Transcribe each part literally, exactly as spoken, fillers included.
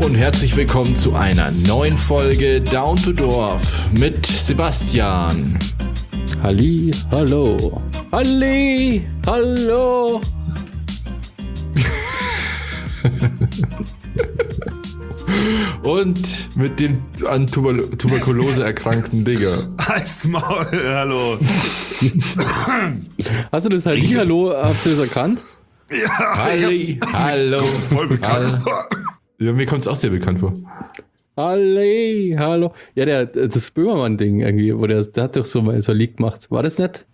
und herzlich willkommen zu einer neuen Folge Down to Dorf mit Sebastian. Halli, hallo. Halli, hallo. Und mit dem an Tuber- Tuberkulose erkrankten Digger. Als Maul, hallo. Hast du das Halli, hallo, habt ihr das erkannt? Ja, Halli, hallo. voll bekannt. Ja, mir kommt es auch sehr bekannt vor. Halli, hallo. Ja, der, das Böhmermann-Ding irgendwie, wo der, der hat doch so mal so ein Lied gemacht. War das nicht?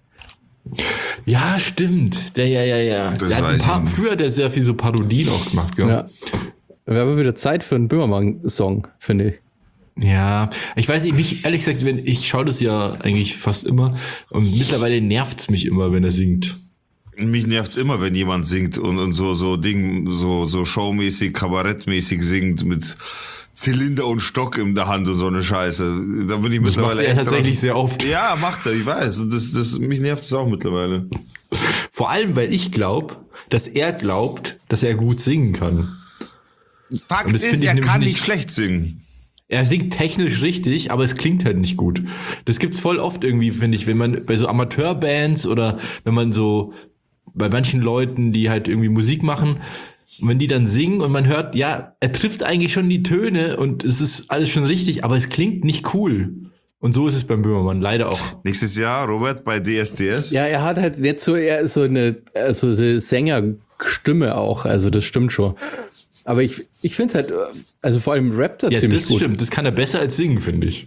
Ja, stimmt. Der, ja, ja, ja. Das Der hat ein weiß paar, ich nicht. früher hat der sehr viel so Parodien auch gemacht, gell? Ja. Wäre aber wieder Zeit für einen Böhmermann-Song, finde ich. Ja, ich weiß nicht, mich, ehrlich gesagt, wenn, ich schaue das ja eigentlich fast immer und mittlerweile nervt's mich immer, wenn er singt. Mich nervt's immer, wenn jemand singt und, und so, so Ding, so, so showmäßig, kabarettmäßig singt mit Zylinder und Stock in der Hand und so eine Scheiße. Da bin ich Das macht mittlerweile er echt tatsächlich dran. sehr oft. Ja, macht er, ich weiß. Und das, das, mich nervt es auch mittlerweile. Vor allem, weil ich glaube, dass er glaubt, dass er gut singen kann. Fakt Und das ist, finde ich er nämlich kann nicht- nicht schlecht singen. Er singt technisch richtig, aber es klingt halt nicht gut. Das gibt's voll oft irgendwie, finde ich, wenn man bei so Amateurbands oder wenn man so bei manchen Leuten, die halt irgendwie Musik machen, wenn die dann singen und man hört, ja, er trifft eigentlich schon die Töne und es ist alles schon richtig, aber es klingt nicht cool. Und so ist es beim Böhmermann leider auch. Nächstes Jahr, Robert, bei D S D S. Ja, er hat halt nicht so, er ist so eine, also eine Sängerstimme auch, also das stimmt schon. Aber ich, ich finde halt, also vor allem rappt er Ja, ziemlich das gut. stimmt. Das kann er besser als singen, finde ich.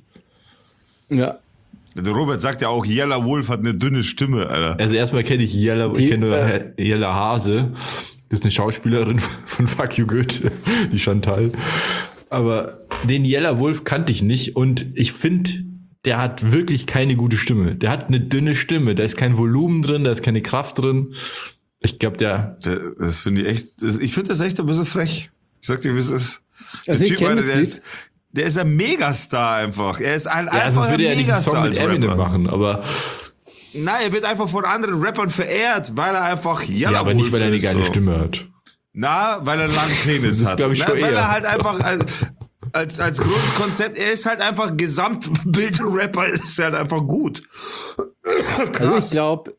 Ja. Der Robert sagt ja auch, Yella Wolf hat eine dünne Stimme, Alter. Also erstmal kenne ich Jella, Die, ich kenne nur äh, Jella Hase. Das ist eine Schauspielerin von Fuck You Goethe, die Chantal. Aber den Jella Wolf kannte ich nicht und ich finde, der hat wirklich keine gute Stimme. Der hat eine dünne Stimme, da ist kein Volumen drin, da ist keine Kraft drin. Ich glaube, der... Der, das finde ich echt, das, ich finde das echt ein bisschen frech. Ich sag dir, wie es ist. Der Also ich Typ, kenn Alter, das der Lied. ist, der ist ein Megastar einfach. Er ist ein Ja, also einfach würde ein er nicht einen Megastar Song mit als Eminem Rapper. machen, aber... Nein, er wird einfach von anderen Rappern verehrt, weil er einfach Yella Ja, aber nicht, weil er eine ist, geile so. Stimme hat. Na, weil er einen langen Penis Das hat. glaub ich Na, schon weil eher. er halt einfach als, als, als Grundkonzept, er ist halt einfach Gesamtbild-Rapper, ist halt einfach gut. Also ich Krass. glaube,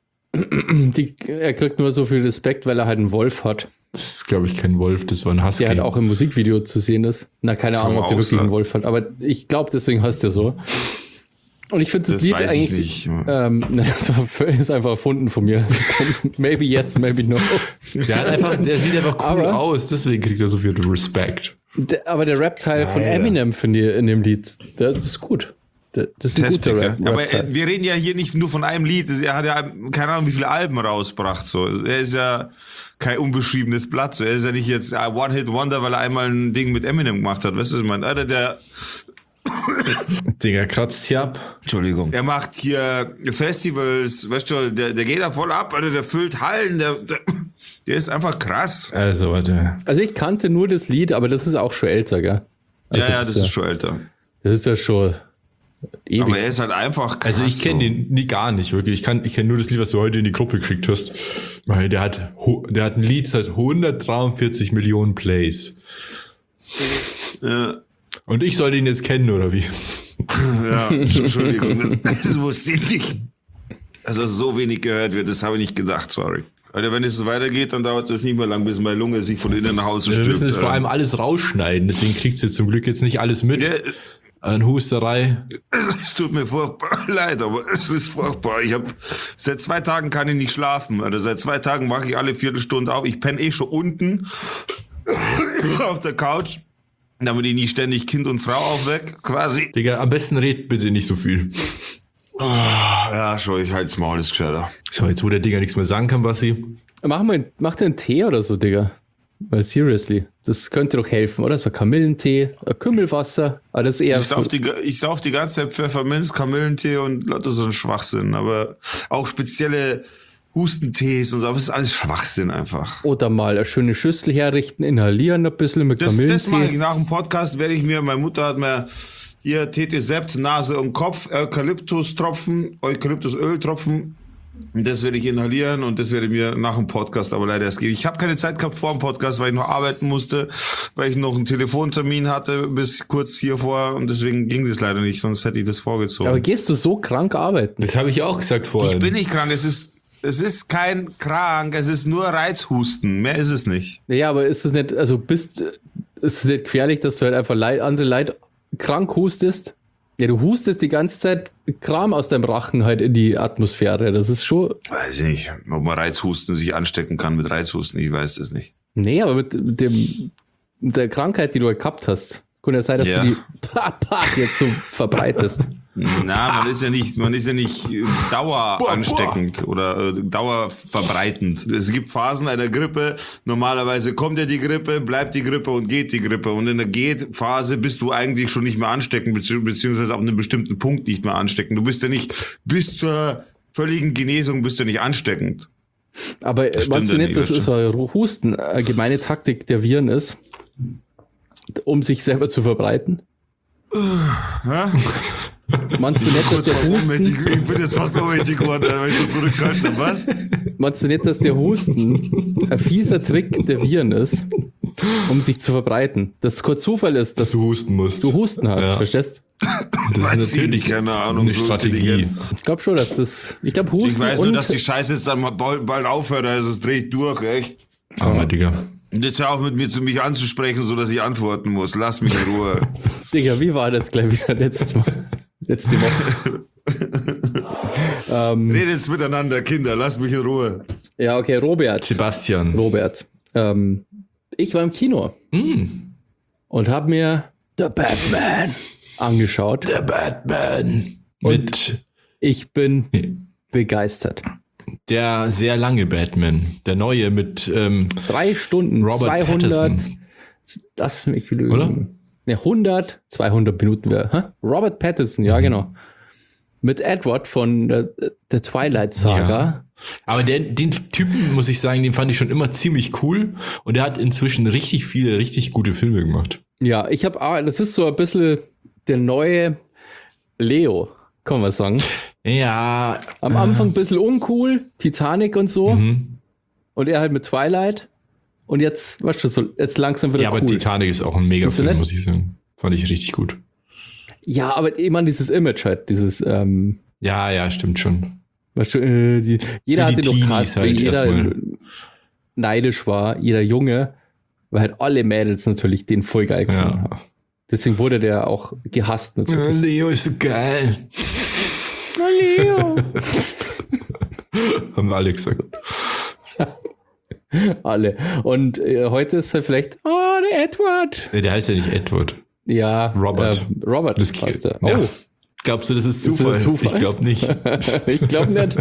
er kriegt nur so viel Respekt, weil er halt einen Wolf hat. Das ist, glaube ich, kein Wolf, das war ein Husky. Der halt auch im Musikvideo zu sehen ist. Na, keine Kann Ahnung, man ob der auch wirklich einen sagen. Wolf hat. Aber ich glaube, deswegen heißt der so. Und ich finde das, Das Lied weiß ich eigentlich. nicht. Ähm, ne, das war- ist einfach erfunden von mir. Also, maybe yes, maybe no. Der, hat einfach, der sieht einfach cool Aber- aus, deswegen kriegt er so viel Respekt. Der, aber der Rap-Teil von ja. Eminem, finde ich, in dem Lied, der, das ist gut. Der, das ist ein Heftig, guter ja. Rap. Aber Rap-Teil. äh, wir reden ja hier nicht nur von einem Lied. Er hat ja keine Ahnung, wie viele Alben rausgebracht. So. Er ist ja kein unbeschriebenes Blatt. So. Er ist ja nicht jetzt ein One-Hit-Wonder, weil er einmal ein Ding mit Eminem gemacht hat. Weißt du, was ich meine? Alter, der, Digga, kratzt hier ab. Entschuldigung. Er macht hier Festivals, weißt du, der, der geht da voll ab, Alter, der füllt Hallen, der, der, der ist einfach krass. Also, warte. Also ich kannte nur das Lied, aber das ist auch schon älter, gell? Also ja, ja, das ja, ist schon älter. Das ist ja schon ewig. Aber er ist halt einfach krass. Also ich kenne so. den nie, gar nicht, wirklich. Ich, kann- ich kenne nur das Lied, was du heute in die Gruppe geschickt hast. Weil der hat, hu- der hat ein Lied seit hundertdreiundvierzig Millionen Plays. Ja, Und ich soll den jetzt kennen, oder wie? ja, Entschuldigung, das wusste ich nicht. Dass er so wenig gehört wird, das habe ich nicht gedacht, sorry. Alter, wenn es so weitergeht, dann dauert es nicht mehr lang, bis meine Lunge sich von innen nach Hause Wir stirbt. müssen es vor Alter. allem alles rausschneiden, deswegen kriegt ihr zum Glück jetzt nicht alles mit. Ja, An Husterei. es tut mir furchtbar leid, aber es ist furchtbar. Ich habe seit zwei Tagen kann ich nicht schlafen. Alter. Seit zwei Tagen wache ich alle Viertelstunde auf. Ich penne eh schon unten auf der Couch, damit ich nicht ständig Kind und Frau aufweck, quasi. Digga, am besten red bitte nicht so viel. Ja, schon, ich halt's Maul, ist gescheiter. So, jetzt wo der Digga nichts mehr sagen kann, Bassi. Mach mal, mach dir einen Tee oder so, Digga. Weil seriously, das könnte doch helfen, oder? So Kamillentee, ein Kümmelwasser, aber das ist eher Ich sauf, die, ich sauf die ganze Zeit Pfefferminz, Kamillentee und lauter so ein Schwachsinn. Aber auch spezielle Hustentees und so, aber es ist alles Schwachsinn einfach. oder mal eine schöne Schüssel herrichten, inhalieren ein bisschen mit Das, das mache ich. Kamillentee. Nach dem Podcast werde ich mir, meine Mutter hat mir hier Tete Sept, Nase und Kopf, Eukalyptustropfen, Eukalyptusöltropfen Und das werde ich inhalieren und das werde ich mir nach dem Podcast aber leider erst geben. Ich habe keine Zeit gehabt vor dem Podcast, weil ich noch arbeiten musste, weil ich noch einen Telefontermin hatte bis kurz hier vor und deswegen ging das leider nicht, sonst hätte ich das vorgezogen. Aber gehst du so krank arbeiten? Das habe ich auch gesagt vorhin. Ich bin nicht krank, es ist, es ist kein krank, es ist nur Reizhusten, mehr ist es nicht. Ja, aber ist es nicht, also bist, ist es nicht gefährlich, dass du halt einfach Leid, andere Leute krank hustest? Ja, du hustest die ganze Zeit Kram aus deinem Rachen halt in die Atmosphäre. Das ist schon. Weiß ich nicht, ob man Reizhusten sich anstecken kann mit Reizhusten, ich weiß es nicht. Nee, aber mit, mit dem, mit der Krankheit, die du halt gehabt hast, kann ja sein, dass Ja. du die pa, pa, jetzt so verbreitest. Na, man ist ja nicht, man ist ja nicht äh, daueransteckend oder äh, dauerverbreitend. Es gibt Phasen einer Grippe. Normalerweise kommt ja die Grippe, bleibt die Grippe und geht die Grippe. Und in der Geht-Phase bist du eigentlich schon nicht mehr ansteckend, bezieh- beziehungsweise ab einem bestimmten Punkt nicht mehr ansteckend. Du bist ja nicht bis zur völligen Genesung bist du nicht ansteckend. Aber Das meinst du stimmt nicht, ja dass nicht, es ein Husten eine gemeine Taktik der Viren ist, um sich selber zu verbreiten? Hä? Meinst du nicht, dass Kurz der vor ohnmächtig, Husten, ich bin jetzt fast ohnmächtig geworden, weil ich so zurückgehalten habe. Was? meinst du nicht, dass der Husten ein fieser Trick der Viren ist, um sich zu verbreiten? Dass es kein Zufall ist, dass dass du husten musst. du Husten hast, Ja. verstehst? Das Weiß ist ich natürlich nicht, keine Ahnung. eine so Strategie. intelligent. Ich glaube schon, dass das, ich glaube Husten Ich weiß nur, und, dass die Scheiße jetzt dann mal bald, bald aufhört, also es dreht durch, echt. Aber, Digga. Und jetzt hör auf mit mir zu mich anzusprechen, so dass ich antworten muss. Lass mich in Ruhe. Digga, wie war das gleich wieder letztes Mal? Letzte Woche. ähm, Redet jetzt miteinander, Kinder, lass mich in Ruhe. ja, okay, Robert. Sebastian. Robert. Ähm, ich war im Kino Hm. und habe mir The Batman angeschaut. Der Batman. Mit Ich bin begeistert. der sehr lange Batman. Der neue mit ähm, Drei Stunden, Robert zweihundert. Pattinson. Lass mich lügen. Oder? Ne, hundert, zweihundert Minuten. Wär, hä? Robert Pattinson, Mhm. ja, genau. Mit Edward von der, der Twilight Saga. Ja. Aber der, den Typen, muss ich sagen, den fand ich schon immer ziemlich cool. Und er hat inzwischen richtig viele, richtig gute Filme gemacht. Ja, ich habe, das ist so ein bisschen der neue Leo, kann man sagen. Ja. Am Anfang ein bisschen uncool, Titanic und so. Mhm. Und er halt mit Twilight. Und jetzt, weißt du, so, jetzt langsam wieder Ja, aber cool. Titanic ist auch ein mega Findest du Film, nicht? muss ich sagen. Fand ich richtig gut. Ja, aber ich meine, dieses Image halt, dieses, ähm, Ja, ja, stimmt schon. weißt du, äh, die, jeder Für die hatte doch Teenies Cast, weil halt jeder erstmal. neidisch war, jeder Junge, weil halt alle Mädels natürlich den voll geil gefunden Ja. haben. Deswegen wurde der auch gehasst natürlich. Leo ist so geil. Leo. Haben wir alle gesagt. Alle. Und äh, heute ist er vielleicht, oh, der Edward. Nee, der heißt ja nicht Edward. Ja, Robert. Äh, Robert Das heißt er. Oh, Ja. Glaubst du, das ist Ist das Zufall? ein Zufall? Ich glaube nicht. ich glaube nicht.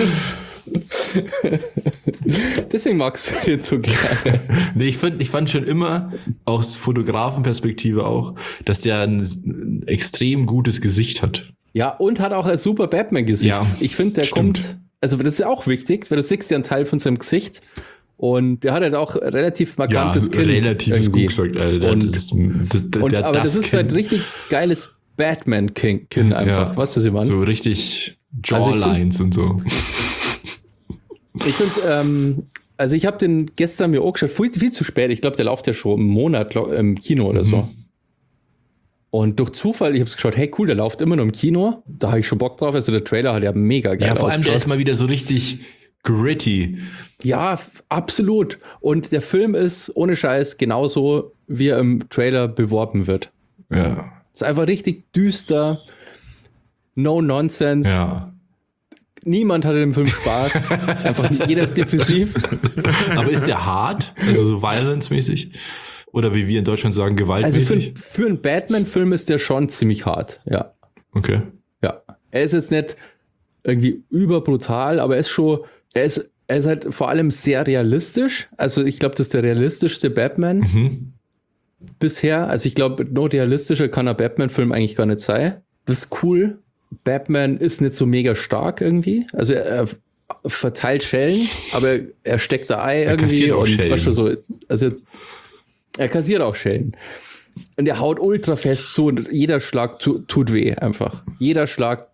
Deswegen magst du den so gerne. Nee, ich fand, ich fand schon immer, aus Fotografenperspektive auch, dass der ein, ein extrem gutes Gesicht hat. Ja, und hat auch ein super Batman-Gesicht. Ja, ich finde, der stimmt. kommt, also das ist ja auch wichtig, weil du siehst ja einen Teil von seinem Gesicht und der hat halt auch relativ markantes Kinn. relativ ist irgendwie. gut gesagt, Alter. Und- das, das, das, Und, der, aber das, ist Kinn. halt richtig geiles Batman-Kinn Kinn einfach. Ja. Weißt du, was ich meine? So richtig Also ich Jawlines und so. Ich finde, ähm, also ich habe den gestern mir auch geschaut, viel, viel zu spät. Ich glaube, der läuft ja schon einen Monat glaub, im Kino oder so. Mhm. Und durch Zufall, ich habe es geschaut, hey cool, der läuft immer noch im Kino. Da habe ich schon Bock drauf. Also der Trailer hat ja mega geil Ja, vor allem der ist ausgeschaut. mal wieder so richtig gritty. Ja, f- absolut. Und der Film ist ohne Scheiß genauso, wie er im Trailer beworben wird. Ja. Ist einfach richtig düster. No nonsense. Ja. Niemand hatte im Film Spaß. Einfach jeder ist depressiv. Aber ist der hart? Also so violence-mäßig? Oder wie wir in Deutschland sagen, Also gewaltmäßig? für, für einen Batman-Film ist der schon ziemlich hart. Ja. Okay. Ja. Er ist jetzt nicht irgendwie überbrutal, aber er ist schon, er ist, er ist halt vor allem sehr realistisch. Also ich glaube, das ist der realistischste Batman Mhm. bisher. Also ich glaube, noch realistischer kann ein Batman-Film eigentlich gar nicht sein. Das ist cool. Batman ist nicht so mega stark irgendwie. Also er, er verteilt Schellen, aber er steckt da Ei irgendwie. kassiert auch und Schellen. weißt du, so, also er kassiert auch Schellen. Und er haut ultra fest zu und jeder Schlag tu, tut weh einfach. Jeder Schlag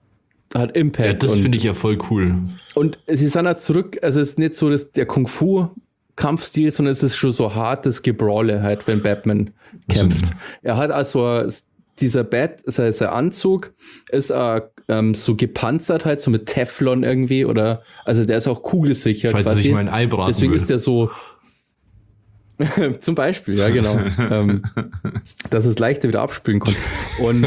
hat Impact. Ja, das finde ich ja voll cool. Und sie sind halt zurück, also es ist nicht so dass der Kung-Fu-Kampfstil, sondern es ist schon so hartes Gebrawle halt, wenn Batman kämpft. So. Er hat also dieser Bat, also sein Anzug ist äh, ähm, so gepanzert halt, so mit Teflon irgendwie oder, also der ist auch kugelsicher. Falls er sich mein Ei braten Deswegen will. ist der so, zum Beispiel, ja genau, ähm, dass es leichter wieder abspülen kann. Und,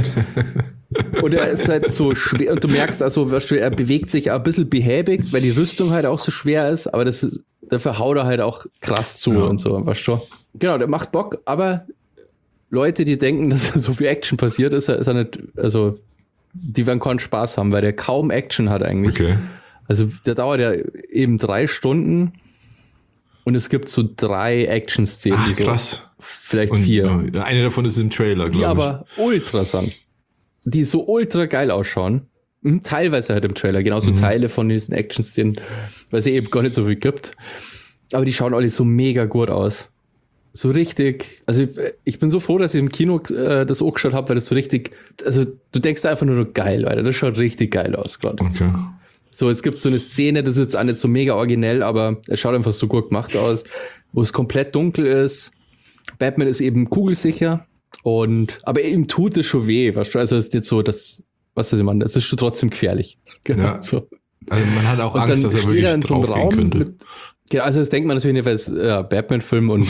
und er ist halt so schwer, und du merkst also, weißt du, er bewegt sich auch ein bisschen behäbig, weil die Rüstung halt auch so schwer ist, aber das ist, dafür haut er halt auch krass zu ja. und so, weißt du. Genau, der macht Bock, aber Leute, die denken, dass so viel Action passiert, ist er, ist er nicht, also die werden keinen Spaß haben, weil der kaum Action hat eigentlich. Okay. Also der dauert ja eben drei Stunden und es gibt so drei Action-Szenen. Ach, so, krass. vielleicht Und, vier. äh, eine davon ist im Trailer, glaube ich. Die aber ultra sind. Die so ultra geil ausschauen. Mhm, teilweise halt im Trailer, genauso Mhm. Teile von diesen Action-Szenen, weil es eben gar nicht so viel gibt. Aber die schauen alle so mega gut aus. So richtig, also ich, ich bin so froh, dass ich im Kino äh, das angeschaut habe, weil das so richtig, also du denkst einfach nur, geil, Alter, das schaut richtig geil aus gerade. Okay. So, es gibt so eine Szene, das ist jetzt auch nicht so mega originell, aber es schaut einfach so gut gemacht aus, wo es komplett dunkel ist. Batman ist eben kugelsicher und, aber ihm tut es schon weh, weißt du, also es ist nicht so, dass, was weiß ich, man, es ist schon trotzdem gefährlich. Genau, Ja. so. Also man hat auch Und Angst, dann dass er steht wirklich er in so einem draufgehen Raum könnte. mit, ja, also das denkt man natürlich nicht, weil es ja, Batman-Film und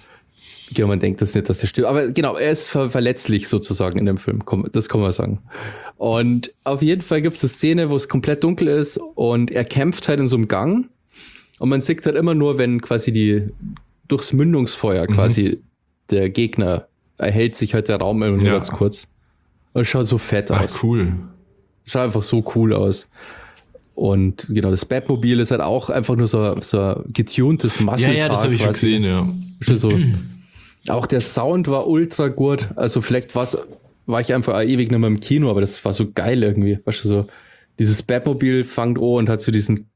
ja, man denkt das nicht, dass der stirbt. Aber genau, er ist ver- verletzlich sozusagen in dem Film. Komm, das kann man sagen. Und auf jeden Fall gibt es eine Szene, wo es komplett dunkel ist und er kämpft halt in so einem Gang. Und man sieht halt immer nur, wenn quasi die durchs Mündungsfeuer Mhm. quasi der Gegner erhält sich halt der Raum immer nur Ja. ganz kurz. Und es schaut so fett aus. Ach, cool. Schaut einfach so cool aus. Und genau, das Batmobil ist halt auch einfach nur so, so ein getuntes Muscle. Ja, ja, das habe ich schon gesehen, ja. So. Auch der Sound war ultra gut. Also vielleicht war's, war ich einfach ewig nicht mehr im Kino, aber das war so geil irgendwie. Weißt du, so dieses Batmobil fängt an und hat so diesen,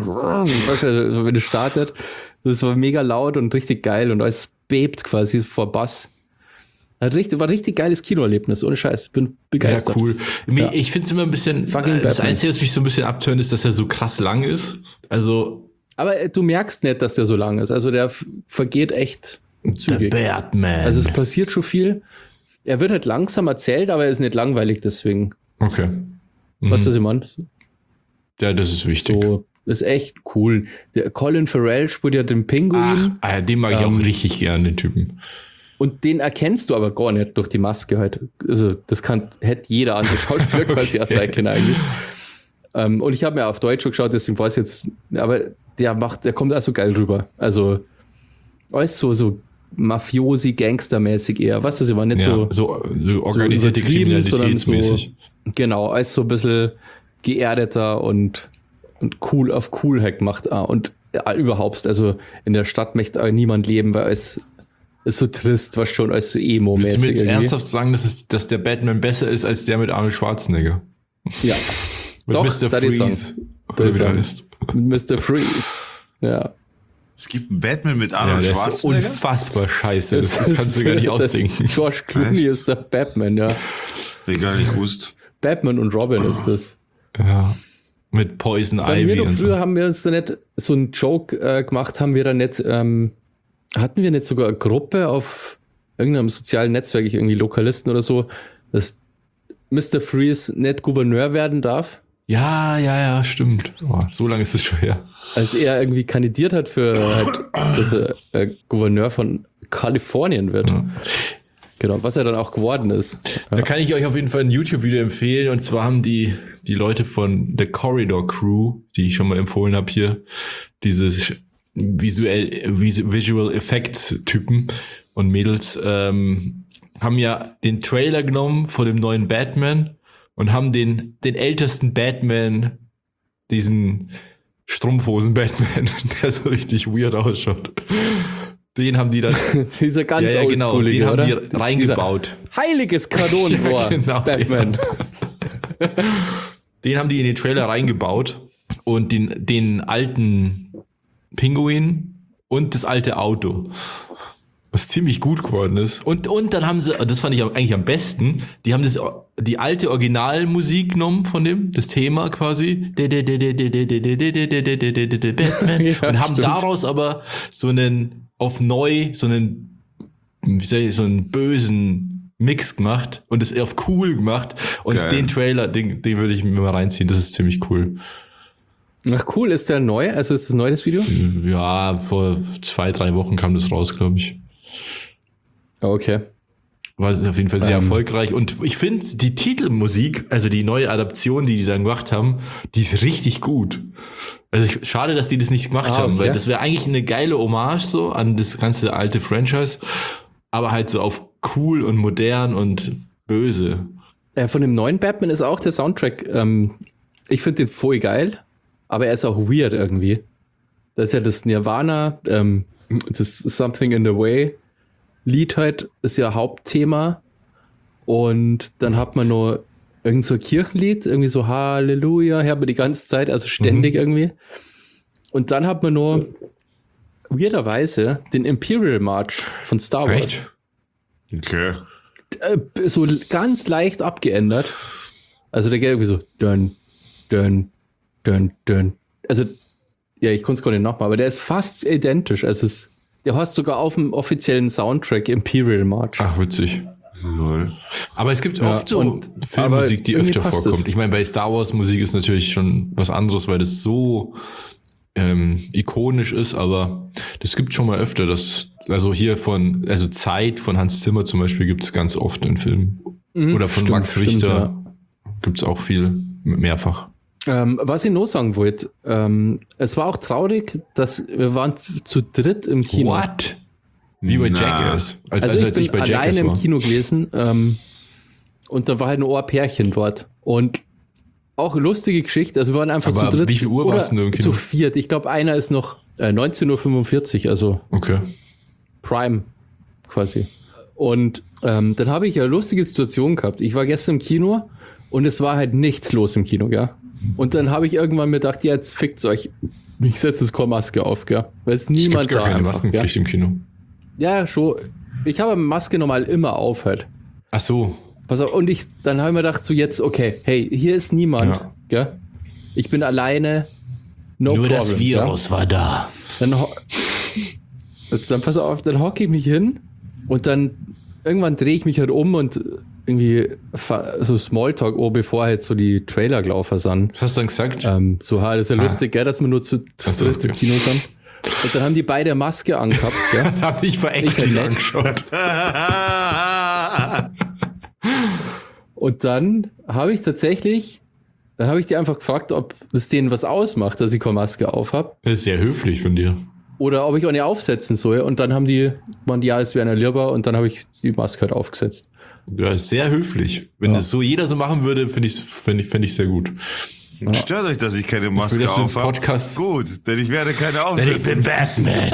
weißt du, so wenn es startet, das war mega laut und richtig geil und alles bebt quasi vor Bass. Hat richtig, war ein richtig geiles Kinoerlebnis, ohne Scheiß. Bin begeistert. Ja, cool. Mir- Ja. Ich finde es immer ein bisschen, Fucking das Batman. Einzige, was mich so ein bisschen abtönt, ist, dass er so krass lang ist. Also, Aber äh, du merkst nicht, dass der so lang ist. Also der f- vergeht echt der zügig. Batman. Also es passiert schon viel. Er wird halt langsam erzählt, aber er ist nicht langweilig deswegen. okay. Mhm. Weißt du, was ich meine? Ja, das ist wichtig. So, ist echt cool. Der Colin Farrell spielt ja den Ach, Pinguin ah, ja, den mag ich Ähm, auch richtig gern, den Typen. und den erkennst du aber gar nicht durch die Maske halt. Also das kann, hätte jeder andere Schauspieler quasi auch sein können eigentlich. Ähm, und ich habe mir auf Deutsch schon geschaut, deswegen weiß ich jetzt, aber der macht, der kommt auch so geil rüber. Also alles so, so Mafiosi, Gangstermäßig eher. Weißt du, sie waren nicht Ja, so, so, so organisierte so übertrieben, sondern Kriminalitätsmäßig. So, genau, alles so ein bisschen geerdeter und, und cool auf Coolheit gemacht. Ah, und ja, überhaupt, also in der Stadt möchte auch niemand leben, weil es ist so trist, was schon als so Willst du mir Emo-mäßig jetzt irgendwie. ernsthaft sagen, dass, es, dass der Batman besser ist als der mit Arnold Schwarzenegger? Ja, Mit Doch, Mister da die Freeze. sagen. Oder Da wie die der sagen. heißt. Mister Freeze. Ja. Es gibt einen Batman mit Ja, Arnold der ist so Schwarzenegger. unfassbar scheiße. Das, das kannst du gar nicht das- ausdenken. George Clooney Echt? ist der Batman, ja. Hab ich gar nicht gewusst. Batman und Robin ist das. Ja. Mit Poison Dann wir Ivy doch und früher so. haben wir uns da nicht so einen Joke äh, gemacht, haben wir da nicht, ähm, hatten wir nicht sogar eine Gruppe auf irgendeinem sozialen Netzwerk, ich irgendwie Lokalisten oder so, dass Mister Freeze nicht Gouverneur werden darf, Ja, ja, ja, stimmt. Oh, so lange ist es schon her. als er irgendwie kandidiert hat für halt, dass er äh, Gouverneur von Kalifornien wird. Ja. Genau, was er dann auch geworden ist. Da kann ich euch auf jeden Fall ein YouTube-Video empfehlen. Und zwar haben die, die Leute von The Corridor Crew, die ich schon mal empfohlen habe hier, diese visuell, vis- Visual Effects Typen und Mädels, ähm, haben ja den Trailer genommen von dem neuen Batman und haben den, den ältesten Batman, diesen Strumpfhosen-Batman, der so richtig weird ausschaut. Den haben die dann, Dieser ganz ja, ja, genau, den oldschoolige, haben oder? die reingebaut. Dieser heiliges Kanonenrohr, Ja, genau, Batman. Den haben die in den Trailer reingebaut und den, den alten Pinguin und das alte Auto. was ziemlich gut geworden ist. Und, und dann haben sie, das fand ich eigentlich am besten, die haben das, die alte Originalmusik genommen von dem, das Thema quasi, und haben daraus aber so einen, auf neu, so einen, wie soll ich, so einen bösen Mix gemacht und es auf cool gemacht. Und Geil. den Trailer, den, den würde ich mir mal reinziehen, das ist ziemlich cool. Ach cool, ist der neu? Also ist das neu, das Video? Ja, vor zwei, drei Wochen kam das raus, glaube ich. Okay. War auf jeden Fall sehr Ähm. erfolgreich. Und ich finde, die Titelmusik, also die neue Adaption, die die dann gemacht haben, die ist richtig gut. Also ich, schade, dass die das nicht gemacht Ah, haben, okay. weil das wäre eigentlich eine geile Hommage so an das ganze alte Franchise, aber halt so auf cool und modern und böse. Äh, von dem neuen Batman ist auch der Soundtrack, ähm, ich finde den voll geil, aber er ist auch weird irgendwie. Das ist ja das Nirvana, ähm, das Something in the Way Lied halt, ist ja Hauptthema. Und dann hat man nur irgend so ein Kirchenlied, irgendwie so Halleluja, hört man die ganze Zeit, also ständig Mhm. irgendwie. Und dann hat man nur weirderweise den Imperial March von Star Wars. Echt? Okay. Äh, so ganz leicht abgeändert. Also der geht irgendwie so dön, dön, dön, dön. Also, ja, ich konnte es gar nicht nachmachen, aber der ist fast identisch. Also es, der hast sogar auf dem offiziellen Soundtrack Imperial March. Ach, witzig. Lol. Aber es gibt Ja, oft so und- Filmmusik, die aber irgendwie öfter passt vorkommt. es. Ich meine, bei Star Wars Musik ist natürlich schon was anderes, weil das so ähm, ikonisch ist, aber das gibt schon mal öfter. Das, also hier von, also Zeit von Hans Zimmer zum Beispiel gibt es ganz oft in Filmen. Mhm, Oder von stimmt, Max stimmt, Richter ja. gibt es auch viel, mehrfach. Ähm, was ich noch sagen wollte, ähm, es war auch traurig, dass wir waren zu, zu dritt im Kino. What? Wie bei Na. Jackass. Als, Also, also ich als bin ich bei alleine Jackass im war. Kino gewesen ähm, und da war halt nur ein Pärchen dort. Und auch lustige Geschichte, also wir waren einfach Aber zu dritt. wie viel Uhr oder warst du im Kino? Zu viert. Ich glaube, einer ist noch äh, neunzehn Uhr fünfundvierzig, also Okay. Prime quasi. Und ähm, dann habe ich eine lustige Situation gehabt. Ich war gestern im Kino und es war halt nichts los im Kino, gell? Und dann habe ich irgendwann mir gedacht, ja, jetzt fickt's euch. Ich setze jetzt keine Maske auf, gell? Weil es Es niemand gibt gar da keine einfach, Maskenpflicht gell? im Kino. Ja, schon. Ich habe Maske normal immer auf halt. Ach so. Pass auf, und ich, dann habe ich mir gedacht, so jetzt, okay, hey, hier ist niemand, Ja. gell? Ich bin alleine, no Nur problem. das Virus war da. Gell? Dann, ho- jetzt, dann pass auf, dann hocke ich mich hin und dann irgendwann drehe ich mich halt um und irgendwie fa- so Smalltalk, oh, bevor halt so die Trailer gelaufen sind. Was hast du dann gesagt? Ähm, so, ha, das ist ja Ah. lustig, gell, dass wir nur zu, zu Ach so, dritt im okay. Kino sind. Und dann haben die beide Maske angehabt, gell? Hab ich verächtlich Ich halt angeschaut. Und dann habe ich tatsächlich, dann habe ich die einfach gefragt, ob das denen was ausmacht, dass ich keine Maske auf habe. Das ist sehr höflich von dir. Oder ob ich eine aufsetzen soll. Und dann haben die, waren die, ja, es wäre eine lieber. Und dann habe ich die Maske halt aufgesetzt. Ja, ist sehr höflich. Wenn Ja. das so jeder so machen würde, finde ich find ich, find ich sehr gut. Stört euch, dass ich keine Ich will, Maske dass du im auf habe? Podcast- Gut, denn ich werde keine aufsetzen. Batman.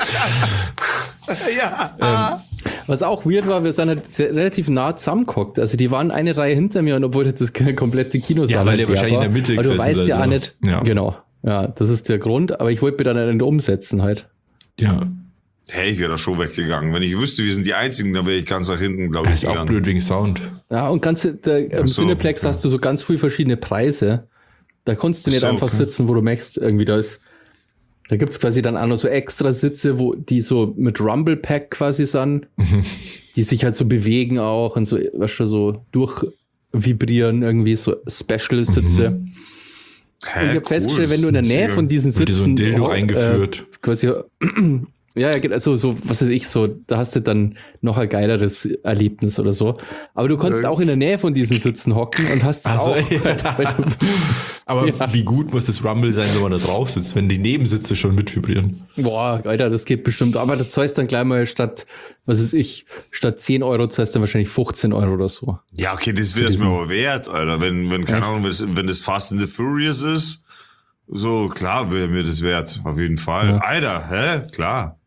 Ja. Was auch weird war, wir sind halt sehr, relativ nah zusammengehockt. Also die waren eine Reihe hinter mir und obwohl das keine komplette Kinosaal Ja, weil ihr leer wahrscheinlich war. in der Mitte Aber du gesessen weißt seid, ja auch oder? nicht. Ja. Genau. Ja, das ist der Grund. Aber ich wollte mir dann nicht umsetzen halt. Ja, Hey, ich wäre da schon weggegangen. Wenn ich wüsste, wir sind die Einzigen, dann wäre ich ganz nach hinten, glaube ich, das ist auch gegangen. blöd wegen Sound. Ja, und ganz, der, im Ach so, Cineplex okay. hast du so ganz viele verschiedene Preise. Da kannst du nicht Ach so, einfach okay. sitzen, wo du möchtest. Irgendwie da ist. Da gibt's quasi dann auch noch so extra Sitze, wo die so mit Rumble Pack quasi sind, die sich halt so bewegen auch und so, weißt du, so durchvibrieren irgendwie, so Special-Sitze. Und Hä, ich habe festgestellt, wenn du in der Nähe von diesen Wird dir so ein Sitzen Dildo äh, eingeführt. quasi ja, ja, geht- also so, was weiß ich, so, da hast du dann noch ein geileres Erlebnis oder so. Aber du kannst Das- auch in der Nähe von diesen Sitzen hocken und hast es Ach so, auch. ja. Weil du- Aber Ja. wie gut muss das Rumble sein, wenn man da drauf sitzt, wenn die Nebensitze schon mitvibrieren? Boah, Alter, das geht bestimmt. Aber das zahlst dann gleich mal statt, was weiß ich, statt zehn Euro zahlst du dann wahrscheinlich fünfzehn Euro oder so. Ja, okay, das wäre es mir aber wert, Alter. Wenn, wenn keine Echt? Ahnung, wenn das, wenn das Fast and the Furious ist, so, klar wäre mir das wert. Auf jeden Fall. Ja. Alter, hä? Klar.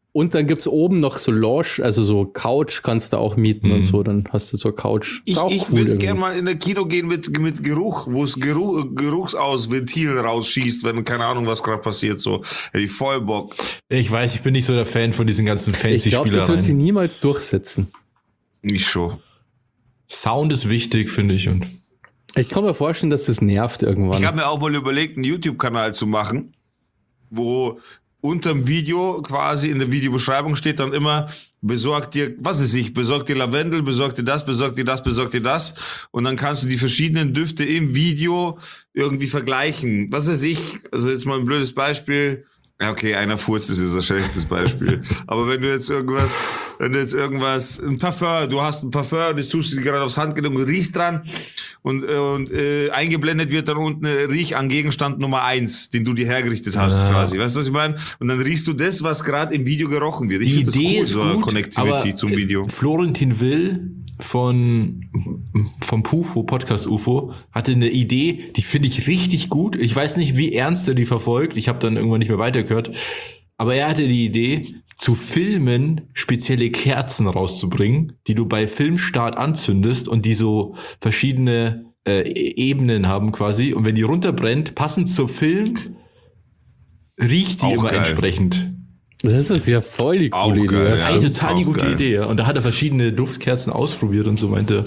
Und dann gibt's oben noch so Lounge, also so Couch kannst du auch mieten Mhm. und so, dann hast du so Couch. Ich, Auch ich cool würde irgendwie. gerne mal in ein Kino gehen mit, mit Geruch, wo es Geruch, Geruchsausventil rausschießt, wenn keine Ahnung, was gerade passiert. So, hätte ich voll Bock. Ich weiß, ich bin nicht so der Fan von diesen ganzen Ich glaube, das wird sie Fancy-Spielereien. niemals durchsetzen. Ich schon. Sound ist wichtig, finde ich. Und Ich kann mir vorstellen, dass das nervt irgendwann. Ich habe mir auch mal überlegt, einen YouTube-Kanal zu machen, wo unterm Video quasi in der Videobeschreibung steht dann immer, besorg dir, was ist ich, besorg dir Lavendel, besorg dir das, besorg dir das, besorg dir das. Und dann kannst du die verschiedenen Düfte im Video irgendwie vergleichen. Was weiß ich, also jetzt mal ein blödes Beispiel. Ja, okay, einer furzt, das ist ein schlechtes Beispiel. Aber wenn du jetzt irgendwas, wenn du jetzt irgendwas, ein Parfum, du hast ein Parfum und das tust du dir gerade aufs Handgelenk und riechst dran und, äh, und äh, eingeblendet wird dann unten äh, Riech an Gegenstand Nummer eins, den du dir hergerichtet hast Ja. quasi. Weißt du, was ich meine? Und dann riechst du das, was gerade im Video gerochen wird. Ich die finde das Idee cool, ist so eine gut, Connectivity aber zum Video. äh, Florentin Will von vom Pufo, Podcast U F O, hatte eine Idee, die finde ich richtig gut. Ich weiß nicht, wie ernst er die verfolgt. Ich habe dann irgendwann nicht mehr weitergehört. Aber er hatte die Idee, zu Filmen spezielle Kerzen rauszubringen, die du bei Filmstart anzündest und die so verschiedene äh, Ebenen haben quasi. Und wenn die runterbrennt, passend zum Film, riecht die Auch immer geil. entsprechend. Das ist ja voll die Auch coole Idee. geil, Das ist ja. eigentlich total die auch gute geil. Idee. Ja. Und da hat er verschiedene Duftkerzen ausprobiert und so meinte,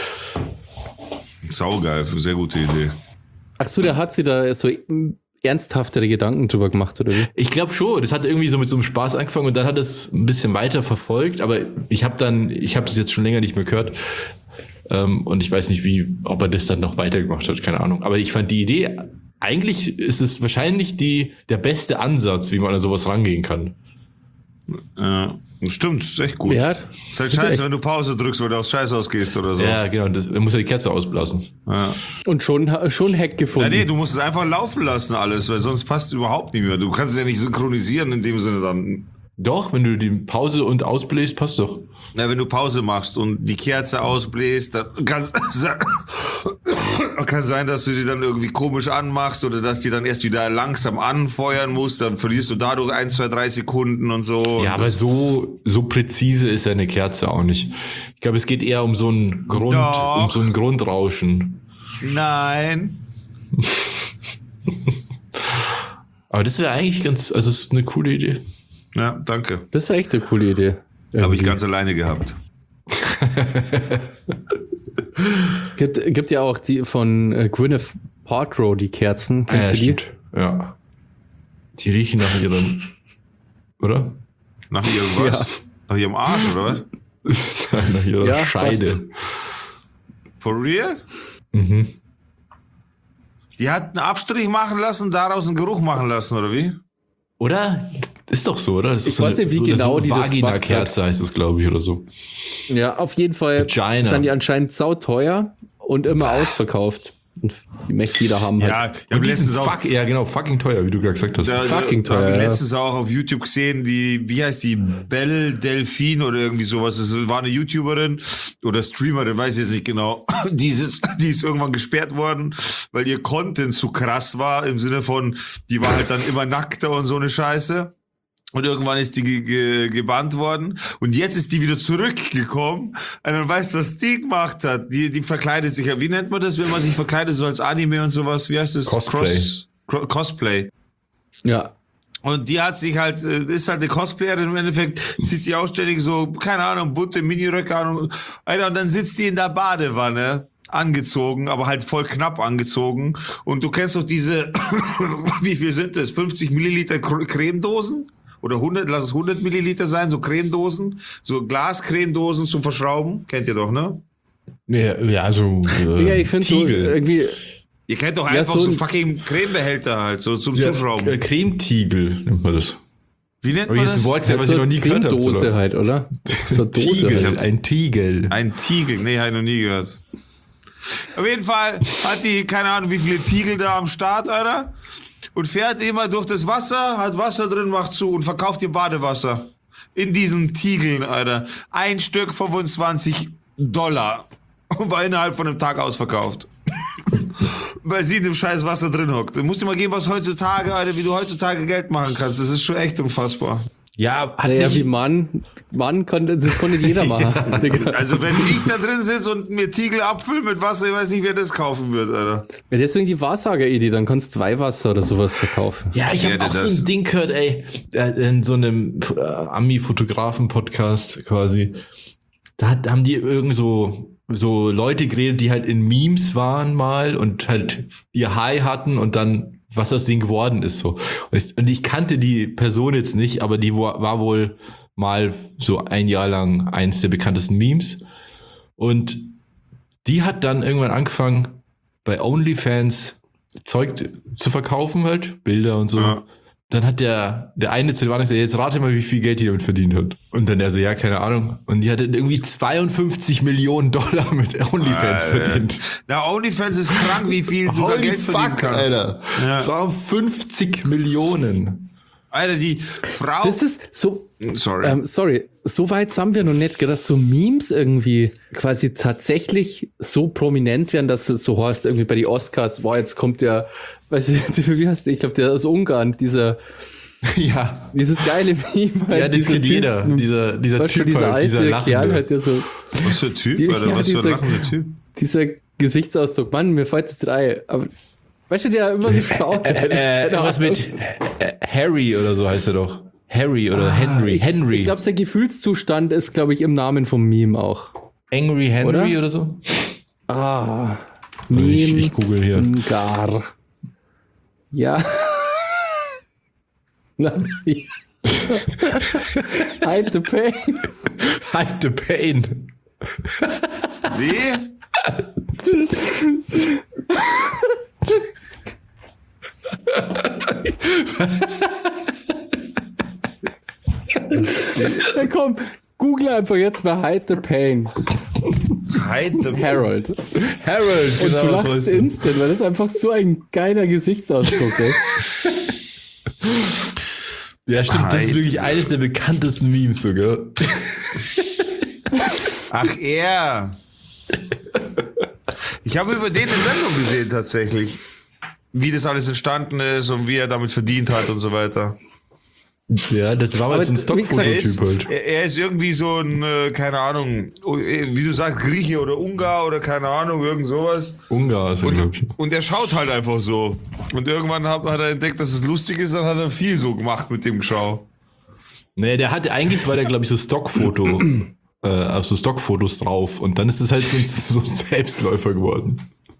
Saugeil, sehr gute Idee. Ach so, der hat sie da so ernsthaftere Gedanken drüber gemacht, oder wie? ich glaube schon, das hat irgendwie so mit so einem Spaß angefangen und dann hat es ein bisschen weiter verfolgt, aber ich habe dann, ich habe das jetzt schon länger nicht mehr gehört ähm, und ich weiß nicht, wie, ob er das dann noch weitergemacht hat, keine Ahnung. Aber ich fand die Idee, eigentlich ist es wahrscheinlich die, der beste Ansatz, wie man an sowas rangehen kann. Ja, stimmt, ist echt gut. Wer hat? Ist halt scheiße, wenn du Pause drückst, weil du aufs Scheißhaus gehst oder so. Ja, genau, das, er muss ja die Kerze ausblasen. Ja. Und schon, schon Hack Ja, gefunden. nee, du musst es einfach laufen lassen alles, weil sonst passt es überhaupt nicht mehr. Du kannst es ja nicht synchronisieren in dem Sinne dann. Doch, wenn du die Pause und ausbläst, passt doch. Na, wenn du Pause machst und die Kerze ausbläst, dann kann kann sein, dass du die dann irgendwie komisch anmachst oder dass die dann erst wieder langsam anfeuern musst, dann verlierst du dadurch ein, zwei, drei Sekunden und so. Ja, aber Das- so, so präzise ist ja eine Kerze auch nicht. Ich glaube, es geht eher um so ein Grund, Doch. um so ein Grundrauschen. Nein. Aber das wäre eigentlich ganz, also es ist eine coole Idee. Ja, danke. Das ist echt eine coole Idee. Habe ich Irgendwie. ganz alleine gehabt. Gibt, gibt ja auch die von äh, Gwyneth Paltrow, die Kerzen. Kennst du die? stimmt. Ja. Die riechen nach ihrem, oder? Nach ihrem was? Nach ihrem Arsch, oder was? nach ihrer Ja, Scheide. fast. For real? Mhm. Die hat einen Abstrich machen lassen, daraus einen Geruch machen lassen, oder wie? Oder? Ist doch so, oder? Das ist Ich weiß nicht, wie so genau so die das macht Vagina-Kerze heißt es, glaube ich, oder so. Ja, auf jeden Fall Vagina. sind die anscheinend sauteuer und immer ausverkauft. Und die möchte jeder haben halt. Ja, ich Und habe die letztens sind auch, fuck, ja genau, fucking teuer, wie du gerade gesagt hast. da, fucking da, da hab teuer, ich ja. letztens auch auf YouTube gesehen, die, wie heißt die, Belle Delphine oder irgendwie sowas. Das war eine YouTuberin oder Streamerin, weiß ich jetzt nicht genau. Die ist, die ist irgendwann gesperrt worden, weil ihr Content zu krass war, im Sinne von, die war halt dann immer nackter und so eine Scheiße. Und irgendwann ist die ge ge gebannt worden. Und jetzt ist die wieder zurückgekommen. Und dann weißt du, was die gemacht hat. Die, die verkleidet sich ja. Wie nennt man das, wenn man sich verkleidet, so als Anime und sowas? Wie heißt das? Cosplay. Cross, Cro Cosplay. Ja. Und die hat sich halt, äh, ist halt eine Cosplayerin im Endeffekt, zieht sich auch ständig so, keine Ahnung, bunte Miniröcke an. Und, Alter, und dann sitzt die in der Badewanne. Angezogen, aber halt voll knapp angezogen. Und du kennst doch diese, wie viel sind das? fünfzig Milliliter Cremedosen? Oder hundert, lass es hundert Milliliter sein, so Cremedosen, so Glascremedosen zum Verschrauben. Kennt ihr doch, ne? Ja, ja so äh, Digga, ich finde so Tiegel. irgendwie, Ihr kennt doch Ja, einfach so so ein- fucking Cremebehälter halt, so zum ja, Zuschrauben. äh, Cremetiegel nennt man das. Wie nennt Aber man jetzt ein das? Wort, was ich so noch nie gehört habe. Dose oder? halt, oder? So eine Dose Tiegel, halt. ein Tiegel. Ein Tiegel, nee, habe ich noch nie gehört. Auf jeden Fall hat die, keine Ahnung, wie viele Tiegel da am Start, Alter. Und fährt immer durch das Wasser, hat Wasser drin, macht zu und verkauft ihr Badewasser. In diesen Tiegeln, Alter. Ein Stück fünfundzwanzig Dollar. Und war innerhalb von einem Tag ausverkauft. Weil sie in dem scheiß Wasser drin hockt. Du musst dir mal geben, was heutzutage, Alter, wie du heutzutage Geld machen kannst. Das ist schon echt unfassbar. Ja, hat Naja, nicht, wie Mann, Mann konnte, das konnte jeder machen. Also wenn ich da drin sitze und mir Tiegel Apfel mit Wasser, ich weiß nicht, wer das kaufen wird, Alter. Ja, deswegen die Wahrsager-Idee, dann kannst du Weihwasser oder sowas verkaufen. Ja, ich habe werde auch so das- ein Ding gehört, ey, äh, in so einem äh, Ami-Fotografen-Podcast quasi. Da hat, haben die irgend so, so Leute geredet, die halt in Memes waren mal und halt ihr High hatten und dann was aus denen geworden ist so. Und ich, und ich kannte die Person jetzt nicht, aber die war, war wohl mal so ein Jahr lang eins der bekanntesten Memes. Und die hat dann irgendwann angefangen, bei OnlyFans Zeug zu verkaufen halt, Bilder und so. Ja. Dann hat der, der eine zu dem anderen gesagt, jetzt rate mal, wie viel Geld die damit verdient hat. Und dann der so, ja, keine Ahnung. Und die hat irgendwie zweiundfünfzig Millionen Dollar mit OnlyFans Alter. verdient. Na, OnlyFans ist krank, wie viel du da Holy Geld verdienen fuck, kannst. Alter. Ja. zweiundfünfzig Millionen. Alter, die Frau... Das ist so, Sorry. ähm, sorry, so weit sind wir noch nicht, gell, dass so Memes irgendwie quasi tatsächlich so prominent werden, dass es so heißt, irgendwie bei den Oscars, boah, jetzt kommt der, weiß ich, wie heißt der, ich glaube, der aus Ungarn, dieser, Ja. dieses geile Meme. Halt, Ja, das dieser kennt Typ, jeder. Dieser, dieser weißt du, Typ dieser halt, alte dieser Kerl Lachende. halt, der so, Was für ein Typ, die- Alter? ja, Was für ein dieser- lachender Typ? dieser Gesichtsausdruck, Mann, mir fällt es drei, aber weißt du, der immer so schaut. Äh, was mit äh, Harry oder so heißt er doch. Harry oder Henry. Ich, Henry. Ich glaube, sein Gefühlszustand ist, glaube ich, im Namen vom Meme auch. Angry Henry Oder? oder, so. Ah, Ich, Meme ich google hier. Ungar. Ja. Nein. Hide the pain. Hide the pain. Wie? Ja, komm, google einfach jetzt mal Hide the Pain. Hide the Harold. Harold, Und du so lachst ist es. instant, weil das einfach so ein geiler Gesichtsausdruck ist. Ja, stimmt, das ist Hide. wirklich eines der bekanntesten Memes sogar. Ach, er. Ich habe über den eine Sendung gesehen, tatsächlich. Wie das alles entstanden ist und wie er damit verdient hat und so weiter. Ja, das war mal Aber so ein wie gesagt, Er ist, Stockfototyp halt. er er ist irgendwie so ein, äh, keine Ahnung, wie du sagst, Grieche oder Ungar oder keine Ahnung, irgend sowas. Ungar ist er, glaube Und, ich. und er schaut halt einfach so. Und irgendwann hat, hat er entdeckt, dass es lustig ist, dann hat er viel so gemacht mit dem Geschau. Nee, der hatte eigentlich, war der, glaube ich, so Stockfoto, äh, also Stockfotos drauf. Und dann ist es halt so ein, so ein Selbstläufer geworden.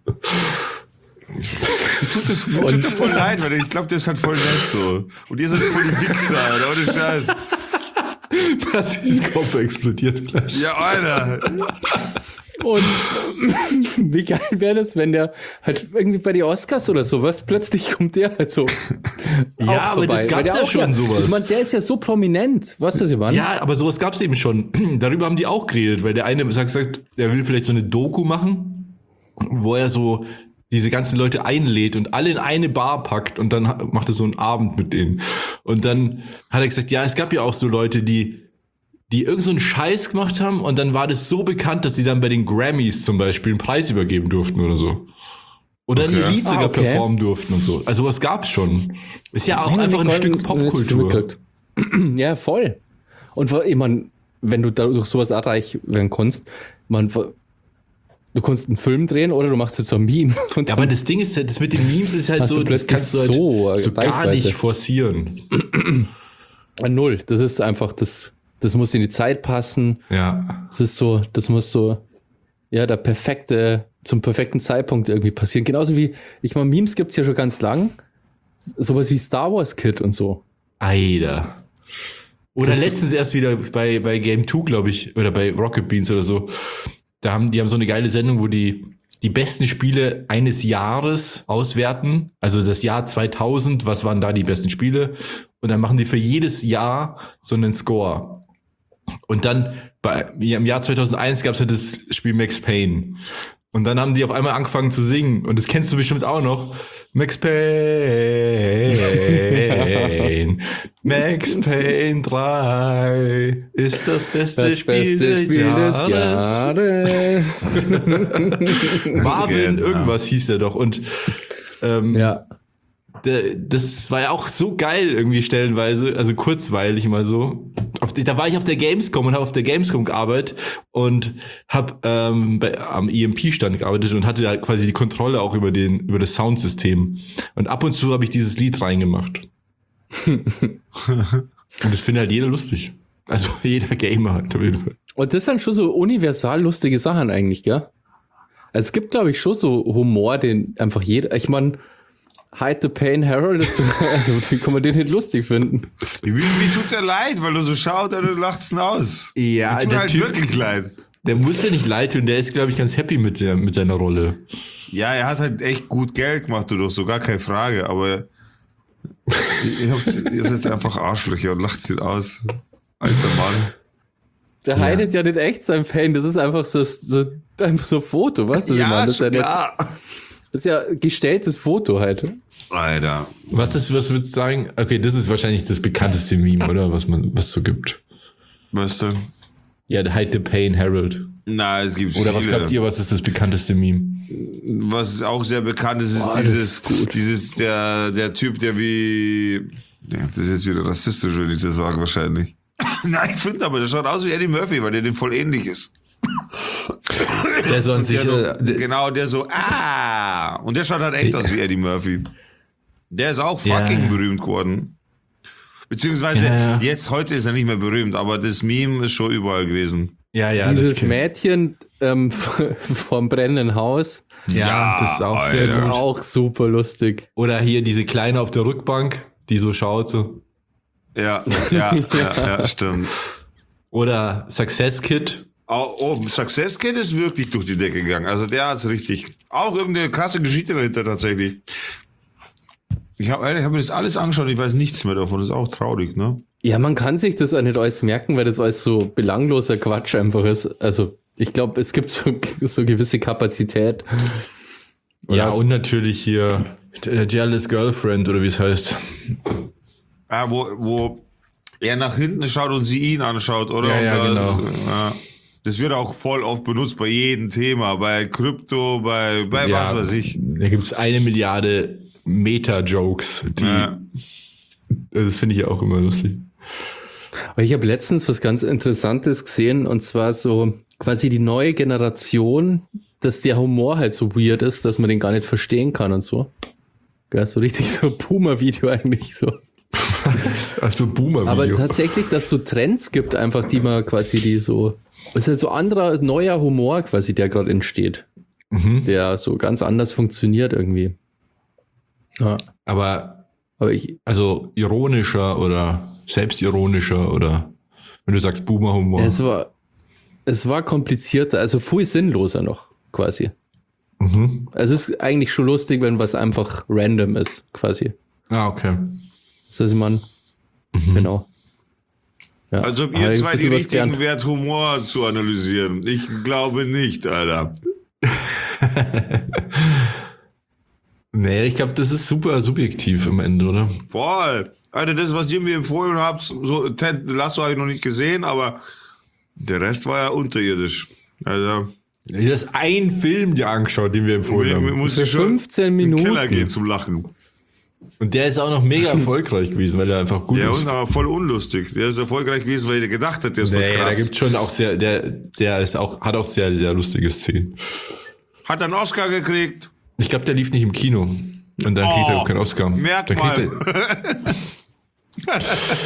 Tut es tut mir voll leid, weil ich glaube, der ist halt voll nett so. Und ihr seid voll die Wichser, Alter, ohne Scheiß. Das ist Kopf explodiert gleich. Ja, Alter. Und wie geil wäre das, wenn der halt irgendwie bei den Oscars oder sowas, plötzlich kommt der halt so. Ja, auch aber das vorbei. gab's Weil der ja auch schon, sowas. Ich meine, der ist ja so prominent. Weißt du, was ich meine? Ja, aber sowas gab es eben schon. Darüber haben die auch geredet, weil der eine sagt, sagt, der will vielleicht so eine Doku machen, wo er so diese ganzen Leute einlädt und alle in eine Bar packt und dann ha- macht er so einen Abend mit denen. Und dann hat er gesagt, ja, es gab ja auch so Leute, die die irgend so einen Scheiß gemacht haben und dann war das so bekannt, dass sie dann bei den Grammys zum Beispiel einen Preis übergeben durften oder so. Oder Okay. ein Lied sogar Ah, okay. performen durften und so. Also was gab's schon. Ist ja auch Nein, einfach ein Nicole, Stück jetzt Popkultur. mitgekriegt. Ja, voll. Und vor- ich meine, wenn du dadurch sowas auch reich werden kannst, man, du kannst einen Film drehen oder du machst jetzt so ein Meme. Und Ja, aber das Ding ist halt, das mit den Memes ist halt Hast so, du das plötzlich kannst du halt so so, gar Reichweite. nicht forcieren. dann null. Das ist einfach, das, das muss in die Zeit passen. Ja. Das ist so, das muss so, ja, der perfekte, zum perfekten Zeitpunkt irgendwie passieren. Genauso wie, ich meine, Memes gibt's ja schon ganz lang. Sowas wie Star Wars Kid und so. Alter. Oder Das- letztens erst wieder bei, bei Game zwei, glaube ich, oder bei Rocket Beans oder so. Da haben, die haben so eine geile Sendung, wo die die besten Spiele eines Jahres auswerten. Also das Jahr zweitausend, was waren da die besten Spiele? Und dann machen die für jedes Jahr so einen Score. Und dann bei, im Jahr zweitausendeins gab es ja das Spiel Max Payne. Und dann haben die auf einmal angefangen zu singen. Und das kennst du bestimmt auch noch. Max Payne. Max Payne drei ist das beste Das Spiel, beste des, Spiel des Jahres. Jahres. Marvin, Ja. irgendwas hieß der doch. Und ähm, Ja. der, das war ja auch so geil irgendwie stellenweise, also kurzweilig mal so. Auf die, da war ich auf der Gamescom und habe auf der Gamescom gearbeitet und habe ähm, bei, am E M P-Stand gearbeitet und hatte da quasi die Kontrolle auch über, den, über das Soundsystem. Und ab und zu habe ich dieses Lied reingemacht. Und das findet halt jeder lustig. Also jeder Gamer hat auf jeden Fall. Und das sind schon so universal lustige Sachen eigentlich, gell? Also es gibt, glaube ich, schon so Humor, den einfach jeder, ich meine, Hide the Pain Harold, ist doch, also wie kann man den nicht lustig finden? Wie, wie tut der leid, weil du so schaut und du lachst ihn aus. Ja, mir tut der halt Typ, wirklich leid. Der muss ja nicht leid tun, der ist, glaube ich, ganz happy mit, der, mit seiner Rolle. Ja, er hat halt echt gut Geld gemacht, du doch, so gar keine Frage, aber ihr, ihr seid einfach Arschlöcher und lacht ihn aus. Alter Mann. Der Ja. heidet ja nicht echt sein Fan, das ist einfach so, so, einfach so ein Foto, weißt du? was ich meine? Das ist ja nicht, klar. das ist ja gestelltes Foto halt. Alter. Was ist, was würdest du sagen? Okay, das ist wahrscheinlich das bekannteste Meme, oder? Was man, was so gibt. Was denn? Ja, der Hide the Pain Harold. Na, es gibt Oder viele. was glaubt ihr, was ist das bekannteste Meme? Was auch sehr bekannt ist, ist Boah, das dieses, ist gut. dieses, der, der Typ, der wie, ja, das ist jetzt wieder rassistisch, wenn ich das sage, wahrscheinlich. Nein, ich finde aber, der schaut aus wie Eddie Murphy, weil der dem voll ähnlich ist. Der so an Der sich. so, Äh, der, genau, der so, ah, und der schaut halt echt aus wie Eddie Murphy. Der ist auch Ja. fucking berühmt geworden. Beziehungsweise, Ja, ja. jetzt, heute ist er nicht mehr berühmt, aber das Meme ist schon überall gewesen. ja, ja, Dieses das kenn- Mädchen ähm, vom brennenden Haus, Ja, das ist auch sehr das ist gut. auch super lustig. Oder hier diese Kleine auf der Rückbank, die so schaut. So. Ja, ja, ja, ja, stimmt. Oder Success Kid. Oh, oh, Success Kid ist wirklich durch die Decke gegangen. Also der hat's richtig. Auch irgendeine krasse Geschichte dahinter tatsächlich. Ich habe ich hab mir das alles angeschaut, ich weiß nichts mehr davon. Das ist auch traurig, ne? Ja, man kann sich das auch nicht alles merken, weil das alles so belangloser Quatsch einfach ist. Also ich glaube, es gibt so, so gewisse Kapazität. Ja, und natürlich hier äh, Jealous Girlfriend oder wie es heißt. Ja, wo, wo er nach hinten schaut und sie ihn anschaut, oder? Ja, Und ja, da- genau. ja. Das wird auch voll oft benutzt bei jedem Thema, bei Krypto, bei, bei Ja, was weiß ich. Da gibt es eine Milliarde Meta-Jokes. Die, Ja. Das finde ich auch immer lustig. Aber ich habe letztens was ganz Interessantes gesehen, und zwar so quasi die neue Generation, dass der Humor halt so weird ist, dass man den gar nicht verstehen kann und so. Ja, so richtig so Boomer-Video eigentlich so. Also Boomer-Video. Aber tatsächlich, dass es so Trends gibt, einfach, die man quasi die so. Es ist halt so anderer, neuer Humor quasi, der gerade entsteht. Mhm. Der so ganz anders funktioniert irgendwie. Ja. Aber Aber ich, also ironischer oder selbstironischer oder wenn du sagst Boomer-Humor. es war, es war komplizierter, also viel sinnloser noch, quasi. Mhm. Also es ist eigentlich schon lustig, wenn was einfach random ist, quasi. Ah, okay. Das heißt, man, genau. Ja. Also ob Aber ihr ich zwei ein die bisschen was richtigen gelernt. wärt, Humor zu analysieren. Ich glaube nicht, Alter. Nee, ich glaube, das ist super subjektiv am Ende, oder? Voll. Alter, das, was ihr mir empfohlen habt, so Ted Lasso habe ich noch nicht gesehen, aber der Rest war ja unterirdisch. Also, Du hast einen Film dir angeschaut, den wir empfohlen mir, mir haben. muss Für ich schon fünfzehn in den Minuten. Keller gehen zum Lachen. Und der ist auch noch mega erfolgreich gewesen, weil er einfach gut Ja, ist. und aber voll unlustig. Der ist erfolgreich gewesen, weil er gedacht hat, der ist voll Nee, da krass. gibt's schon auch sehr, der, der ist auch, hat auch sehr, sehr lustige Szenen. Hat einen Oscar gekriegt. Ich glaube, der lief nicht im Kino. Und dann kriegt er Oh, auch keinen Oscar. merk Dann kriegt mal. er,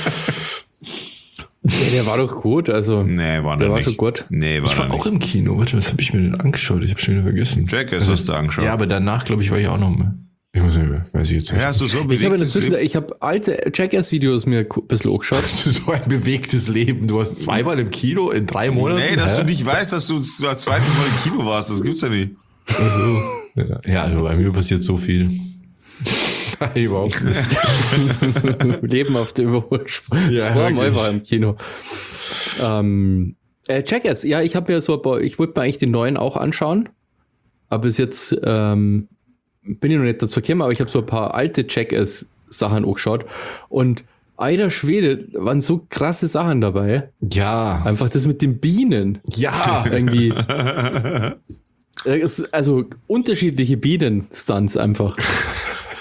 Ja, der war doch gut, also. Nee, war der der war nicht. schon gut. Nee, war ich war der auch nicht. im Kino. Warte, was habe ich mir denn angeschaut? Ich habe schon wieder vergessen. Jackass hast du angeschaut. Ja, aber danach, glaube ich, war ich auch noch mal. Ich muss nicht mehr, weiß ich jetzt nicht. Ja, hast du so Ich habe bewegtes inzwischen, Leben? ich habe alte Jackass-Videos mir ein bisschen angeschaut. So ein bewegtes Leben. Du warst zweimal im Kino in drei Monaten. Nee, dass Hä? du nicht weißt, dass du das zweites Mal im Kino warst. Das gibt's ja nicht. Also, ja, ja, also bei mir passiert so viel. Nein, überhaupt nicht. Leben auf der Überholspur. Ja, Zweimal wirklich. war ich im Kino. Ähm, äh, Jackass, ja, ich habe mir so ein paar, ich wollte mir eigentlich den neuen auch anschauen, aber bis jetzt ähm, bin ich noch nicht dazu gekommen, aber ich habe so ein paar alte Jackass-Sachen angeschaut und alter Schwede, waren so krasse Sachen dabei. Ja. Einfach das mit den Bienen. Ja. Irgendwie. Äh, es- Also unterschiedliche Bienen-Stunts einfach.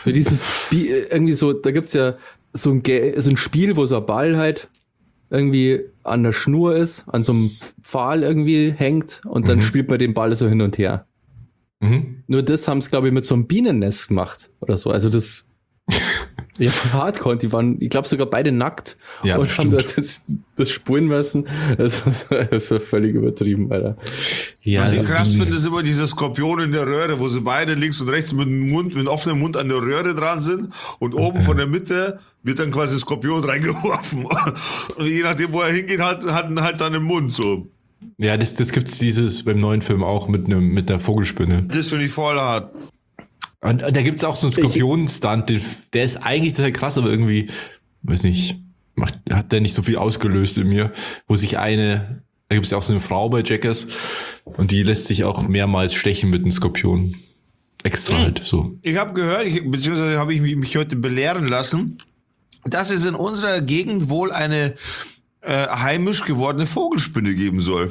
So dieses, Bi- irgendwie so, da gibt's ja so ein, Ge- so ein Spiel, wo so ein Ball halt irgendwie an der Schnur ist, an so einem Pfahl irgendwie hängt und dann Mhm. spielt man den Ball so hin und her. Mhm. Nur das haben es, glaube ich, mit so einem Bienennest gemacht oder so. Also das, ja, von Hardcore, die waren, ich glaube, sogar beide nackt Ja, und bestimmt. haben das, das spulen müssen. Das war, das war völlig übertrieben, Alter. Ja, Was ich also krass die- finde, ist immer dieser Skorpion in der Röhre, wo sie beide links und rechts mit dem Mund, mit offenem Mund an der Röhre dran sind und oben von der Mitte wird dann quasi Skorpion reingeworfen. Und je nachdem, wo er hingeht, hat, hat ihn halt dann im Mund so. Ja, das, das gibt's dieses beim neuen Film auch mit einem mit einer Vogelspinne. Das finde ich voll hart. Und, und da gibt's auch so einen Skorpion-Stunt, den- der ist eigentlich total krass, aber irgendwie, weiß nicht, macht, hat der nicht so viel ausgelöst in mir, wo sich eine, da gibt's ja auch so eine Frau bei Jackass und die lässt sich auch mehrmals stechen mit einem Skorpion. Extra halt, so. Ich habe gehört, ich, beziehungsweise habe ich mich, mich heute belehren lassen, dass es in unserer Gegend wohl eine äh, heimisch gewordene Vogelspinne geben soll.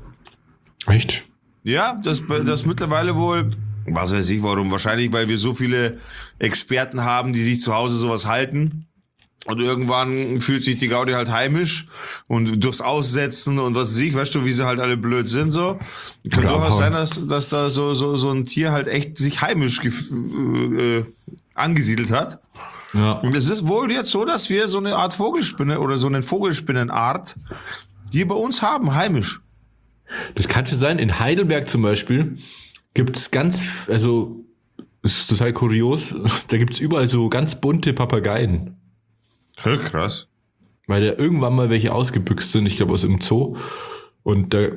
Echt? Ja, das, das mittlerweile wohl, was weiß ich warum, wahrscheinlich, weil wir so viele Experten haben, die sich zu Hause sowas halten. Und irgendwann fühlt sich die Gaudi halt heimisch und durchs Aussetzen und was weiß ich, weißt du, wie sie halt alle blöd sind so. Kann Oder durchaus sein, abhauen. dass, dass da so, so, so ein Tier halt echt sich heimisch gef- äh, angesiedelt hat. Ja. Und es ist wohl jetzt so, dass wir so eine Art Vogelspinne oder so eine Vogelspinnenart hier bei uns haben, heimisch. Das kann schon sein. In Heidelberg zum Beispiel gibt's ganz, also, es ist total kurios, da gibt's überall so ganz bunte Papageien. Hä, krass. Weil da irgendwann mal welche ausgebüxt sind, ich glaube aus dem Zoo. Und da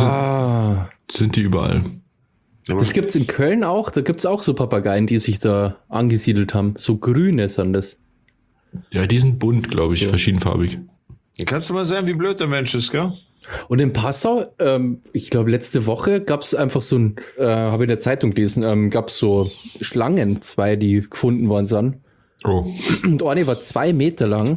Ah, sind, sind die überall. Aber das gibt's in Köln auch. Da gibt's auch so Papageien, die sich da angesiedelt haben. So grüne sind das. Ja, die sind bunt, glaube ich, So. verschiedenfarbig. kannst du mal sagen, wie blöd der Mensch ist, gell? Und in Passau, ähm, ich glaube, letzte Woche gab's einfach so ein, äh, habe ich in der Zeitung gelesen, ähm, gab's so Schlangen, zwei, die gefunden worden sind. Oh. Und eine war zwei Meter lang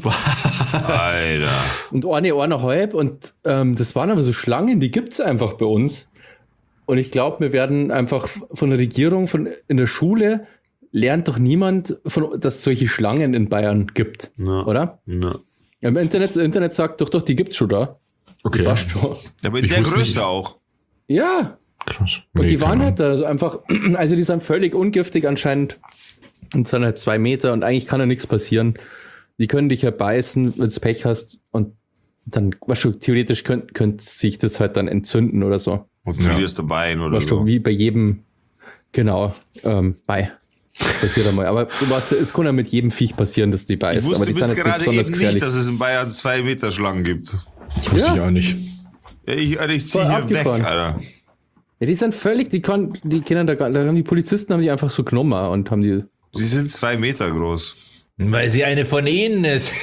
Alter. und eine eineinhalb. Und ähm, das waren aber so Schlangen, die gibt's einfach bei uns. Und ich glaube, wir werden einfach von der Regierung, von in der Schule, lernt doch niemand, von, dass es solche Schlangen in Bayern gibt, Ja. oder? Ja. Im Internet, das Internet sagt doch, doch, die gibt's schon da. Okay. Passt schon. Aber Ich der wusste Größte nicht. auch. Ja, Krass. und Nee, die waren keine halt da so einfach, also die sind völlig ungiftig anscheinend und sind halt zwei Meter und eigentlich kann da nichts passieren. Die können dich ja beißen, wenn du Pech hast und dann, weißt du, theoretisch könnte könnt sich das halt dann entzünden oder so. Und Ja. verlierst du Bein oder Weißt du, so. wie bei jedem, genau, ähm, bei. Passiert einmal. Aber du weißt, es kann ja mit jedem Viech passieren, dass die beißt. Ich wusste aber die bis sind jetzt gerade besonders eben gefährlich. nicht, dass es in Bayern zwei Meter Schlangen gibt. Ahnung. Das wusste Ja. ich auch nicht. Ja, ich Alter, ich zieh Voll hier abgefahren. weg, Alter. Ja, die sind völlig, die können, die können da, gar- da haben die Polizisten haben die einfach so genommen und haben die. Sie sind zwei Meter groß. Weil sie eine von ihnen ist.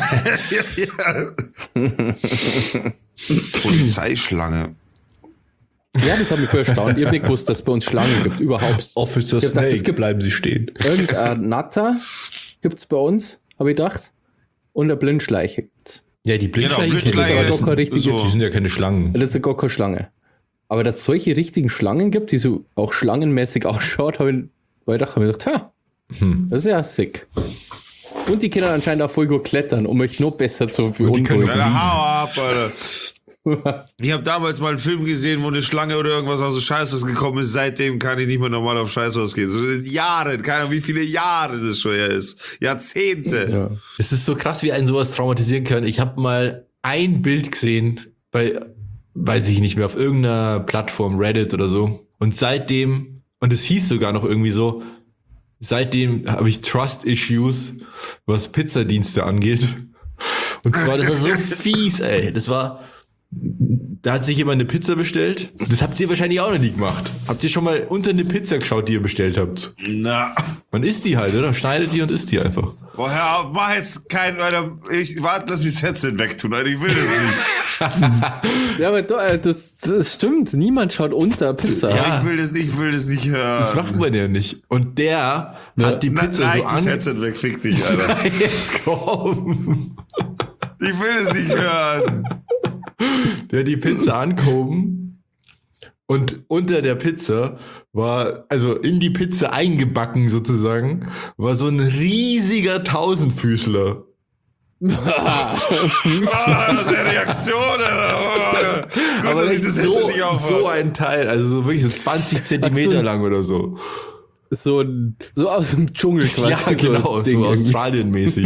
Polizeischlange. Ja, das hat mich voll erstaunt. Ich hab nicht gewusst, dass es bei uns Schlangen gibt, überhaupt. Officer Ich hab gedacht, Snake, es gibt- bleiben sie stehen. Irgendein Natter gibt's bei uns, habe ich gedacht. Und eine Blindschleiche gibt's. Ja, die Blindschleiche, Genau, kenn ich. Blindschleiche aber doch ist keine richtige- so. Die sind ja keine Schlangen. Das ist ja gar keine Schlange. Aber dass es solche richtigen Schlangen gibt, die so auch schlangenmäßig ausschaut, habe ich, weil ich dachte, hab ich gedacht, ha, Hm. das ist ja sick. Und die können anscheinend auch voll gut klettern, um euch noch besser zu die können- beunruhigen. Alter, hau ab, Alter. Ich habe damals mal einen Film gesehen, wo eine Schlange oder irgendwas aus dem Scheißhaus gekommen ist. Seitdem kann ich nicht mehr normal auf Scheißhaus gehen. So in Jahren, keine Ahnung, wie viele Jahre das schon her ist. Jahrzehnte. Ja. Es ist so krass, wie einen sowas traumatisieren kann. Ich habe mal ein Bild gesehen bei, weiß ich nicht mehr, auf irgendeiner Plattform, Reddit oder so. Und seitdem, und es hieß sogar noch irgendwie so, seitdem habe ich Trust-Issues, was Pizzadienste angeht. Und zwar, das war so fies, ey. Das war, da hat sich jemand eine Pizza bestellt. Das habt ihr wahrscheinlich auch noch nie gemacht. Habt ihr schon mal unter eine Pizza geschaut, die ihr bestellt habt? Na. Man isst die halt, oder? Schneidet die und isst die einfach. Boah, hör auf, mach jetzt kein, Alter. Ich warte, lass mich das Headset wegtun, Alter. Ich will das nicht. Ja, aber doch, äh, das, das stimmt. Niemand schaut unter Pizza. Ja. Ich will das nicht, ich will das nicht hören. Das macht man ja nicht. Und der hat die Na, Pizza nein, so das an. Headset weg, fick dich, Alter. Jetzt komm. Ich will es nicht hören. Der hat die Pizza angehoben und unter der Pizza war, also in die Pizza eingebacken sozusagen, war so ein riesiger Tausendfüßler. Ah, diese Reaktionen. Oh, gut, Aber dass ich das so, jetzt nicht aufhöre. so ein Teil, also so wirklich so zwanzig Zentimeter so. lang oder so. So, so aus dem Dschungel quasi. Ja, genau, ein so Ding irgendwie. Australien-mäßig.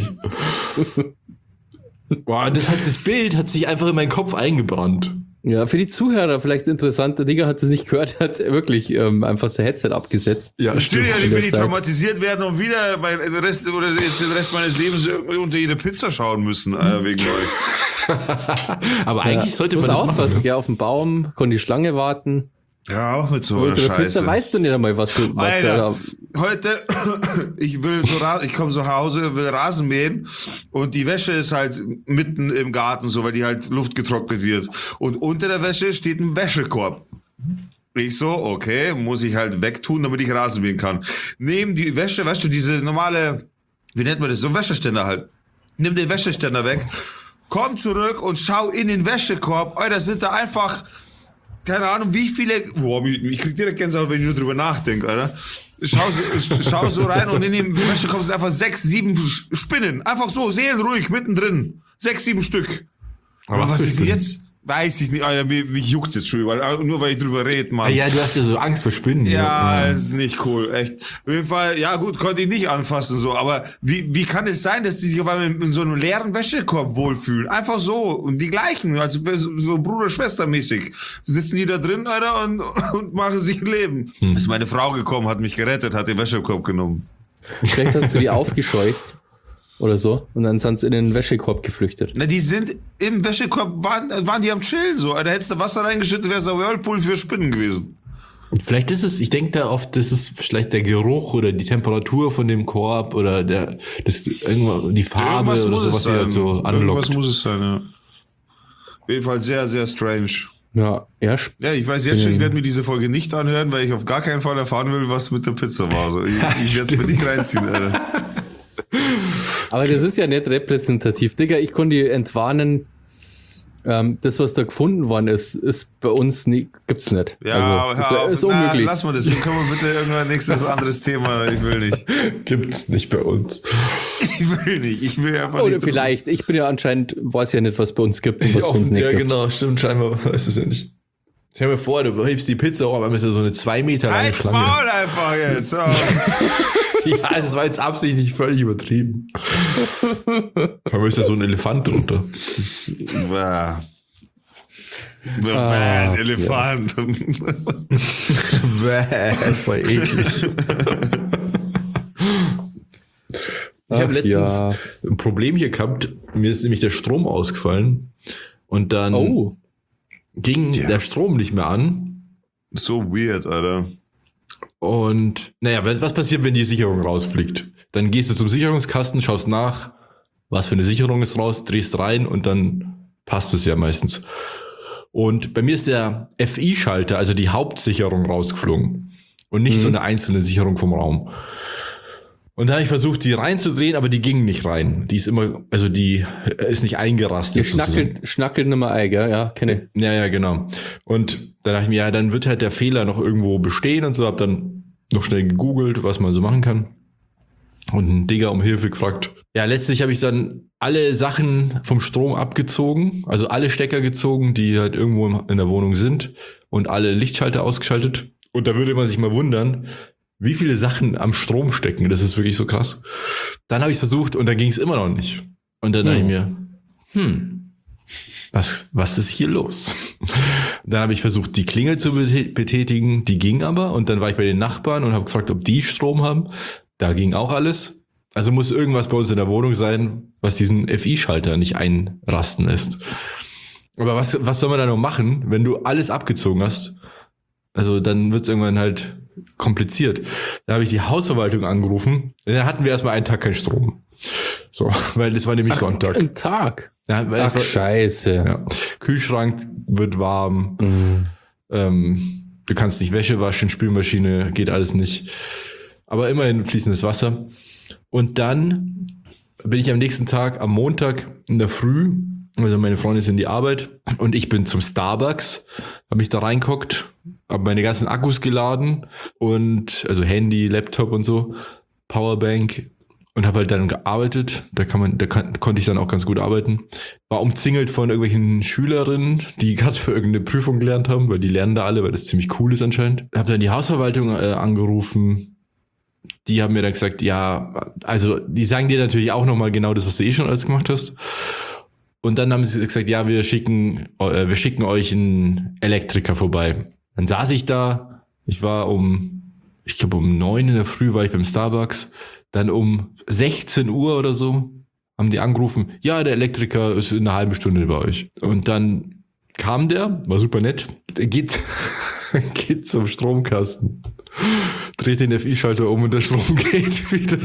Boah, das hat, das Bild hat sich einfach in meinen Kopf eingebrannt. Ja, für die Zuhörer vielleicht interessant. Der Digger hat es nicht gehört, hat wirklich ähm, einfach sein Headset abgesetzt. Ja, Ich will ja nicht, wenn ich Zeit. traumatisiert werden und wieder mein den Rest, oder jetzt den Rest meines Lebens unter jede Pizza schauen müssen, äh, wegen euch. Aber eigentlich sollte man muss das aufpassen. machen. Geh auf den Baum, kann die Schlange warten. Ja, auch mit so Unter einer der Pizza Scheiße. weißt du nicht einmal, was du was Alter, da. heute, ich will so, ra- ich komme so nach Hause, will Rasen mähen und die Wäsche ist halt mitten im Garten so, weil die halt Luft getrocknet wird. Und unter der Wäsche steht ein Wäschekorb. Ich so, okay, muss ich halt wegtun, damit ich Rasen mähen kann. Nehmen die Wäsche, weißt du, diese normale, wie nennt man das, so ein Wäscheständer halt. Nimm den Wäscheständer weg, komm zurück und schau in den Wäschekorb. Alter, sind da einfach, keine Ahnung, wie viele, boah, ich krieg direkt Gänsehaut, wenn ich nur drüber nachdenke, Alter. Schau so, schau so rein und in den Wäschekorb sind einfach sechs, sieben Spinnen. Einfach so, seelenruhig, mittendrin. Sechs, sieben Stück. Aber Aber was was für ist Spinnen? jetzt? Weiß ich nicht, Alter, mich, mich juckt's jetzt schon, weil, nur weil ich drüber rede, Mann. Ja, du hast ja so Angst vor Spinnen. Ja, ist nicht cool, echt. Auf jeden Fall, ja gut, konnte ich nicht anfassen so, aber wie, wie kann es sein, dass die sich auf einmal in so einem leeren Wäschekorb wohlfühlen? Einfach so, und die gleichen, also so Bruder-Schwester-mäßig. Sitzen die da drin, Alter, und, und machen sich ein Leben. Hm. Ist meine Frau gekommen, hat mich gerettet, hat den Wäschekorb genommen. Vielleicht hast du die aufgescheucht oder so und dann sind sie in den Wäschekorb geflüchtet. Na, die sind im Wäschekorb, waren, waren die am Chillen so, Alter, hättest du Wasser reingeschüttet, wäre es ein Whirlpool für Spinnen gewesen. Vielleicht ist es, ich denke da oft, das ist vielleicht der Geruch oder die Temperatur von dem Korb oder der, das, irgendwo, die Farbe Irgendwas oder muss so, es was die halt so sein. anlockt. Irgendwas muss es sein, ja. Auf jeden Fall sehr, sehr strange. Ja, ja, sp- Ja, ich weiß jetzt schon, ich werde mir diese Folge nicht anhören, weil ich auf gar keinen Fall erfahren will, was mit der Pizza war. Also ich ich werde es mir nicht reinziehen, Alter. aber das ist ja nicht repräsentativ. Digga, ich konnte dir entwarnen, ähm, das, was da gefunden worden ist, ist bei uns nie, gibt's nicht. Ja, also, aber ist, hör auf. ist Na, unmöglich. lass mal das. Dann können wir bitte irgendwann nächstes anderes Thema. Ich will nicht. Gibt's nicht bei uns. Ich will nicht. Ich will einfach Oder nicht. vielleicht, ich bin ja anscheinend, weiß ja nicht, was bei uns gibt und was bei uns nicht ja, gibt. genau, stimmt, scheinbar weiß es ja nicht. Stell dir mal vor, du hebst die Pizza hoch, aber ist ja so eine zwei Meter lange Halt's Schlange. Maul einfach jetzt. Oh. Ja, das war jetzt absichtlich völlig übertrieben. Aber ist da so ein Elefant drunter. Bah. Bah, Ah, ein Elefant. Bäh, voll eklig. Ich habe Ach letztens ja. ein Problem hier gehabt. Mir ist nämlich der Strom ausgefallen. Und dann Oh, ging Ja. der Strom nicht mehr an. So weird, Alter. Und naja, was, was passiert, wenn die Sicherung rausfliegt? Dann gehst du zum Sicherungskasten, schaust nach, was für eine Sicherung ist raus, drehst rein und dann passt es ja meistens. Und bei mir ist der F I-Schalter, also die Hauptsicherung, rausgeflogen. Und nicht Mhm. so eine einzelne Sicherung vom Raum. Und dann habe ich versucht, die reinzudrehen, aber die ging nicht rein. Die ist immer, also die ist nicht die eingerastet. sozusagen. schnackelt, schnackelt Nummer ein, gell? Ja, kenne ich. Ja, ja, genau. Und dann dachte ich mir, ja, dann wird halt der Fehler noch irgendwo bestehen und so. Hab dann noch schnell gegoogelt, was man so machen kann. Und einen Digger um Hilfe gefragt. Ja, letztlich habe ich dann alle Sachen vom Strom abgezogen, also alle Stecker gezogen, die halt irgendwo in der Wohnung sind und alle Lichtschalter ausgeschaltet. Und da würde man sich mal wundern, wie viele Sachen am Strom stecken. Das ist wirklich so krass. Dann habe ich es versucht und dann ging es immer noch nicht. Und dann dachte ich mir, hm, was, was ist hier los? Dann habe ich versucht, die Klingel zu bethä- betätigen. Die ging aber. Und dann war ich bei den Nachbarn und habe gefragt, ob die Strom haben. Da ging auch alles. Also muss irgendwas bei uns in der Wohnung sein, was diesen F I-Schalter nicht einrasten lässt. Aber was, was soll man da noch machen, wenn du alles abgezogen hast? Also dann wird es irgendwann halt kompliziert. Da habe ich die Hausverwaltung angerufen. Dann hatten wir erstmal einen Tag keinen Strom. So, weil es war nämlich Sonntag. Ein Tag. Ja, weil es Ach, war, scheiße. ja. Kühlschrank wird warm. Mhm. Ähm, du kannst nicht Wäsche waschen, Spülmaschine, geht alles nicht. Aber immerhin fließendes Wasser. Und dann bin ich am nächsten Tag, am Montag in der Früh, also meine Freundin ist in die Arbeit und ich bin zum Starbucks, habe mich da reinguckt, habe meine ganzen Akkus geladen und also Handy, Laptop und so, Powerbank und habe halt dann gearbeitet. Da kann man, da kann, konnte ich dann auch ganz gut arbeiten. War umzingelt von irgendwelchen Schülerinnen, die gerade für irgendeine Prüfung gelernt haben, weil die lernen da alle, weil das ziemlich cool ist anscheinend. Habe dann die Hausverwaltung äh, angerufen. Die haben mir dann gesagt, ja, also die sagen dir natürlich auch nochmal genau das, was du eh schon alles gemacht hast. Und dann haben sie gesagt, ja, wir schicken, äh, wir schicken euch einen Elektriker vorbei. Dann saß ich da, ich war um, ich glaube um neun in der Früh war ich beim Starbucks. Dann um sechzehn Uhr oder so haben die angerufen, ja, der Elektriker ist in einer halben Stunde bei euch. Und dann kam der, war super nett, der geht, geht zum Stromkasten. Dreht den F I-Schalter um und der Strom geht wieder.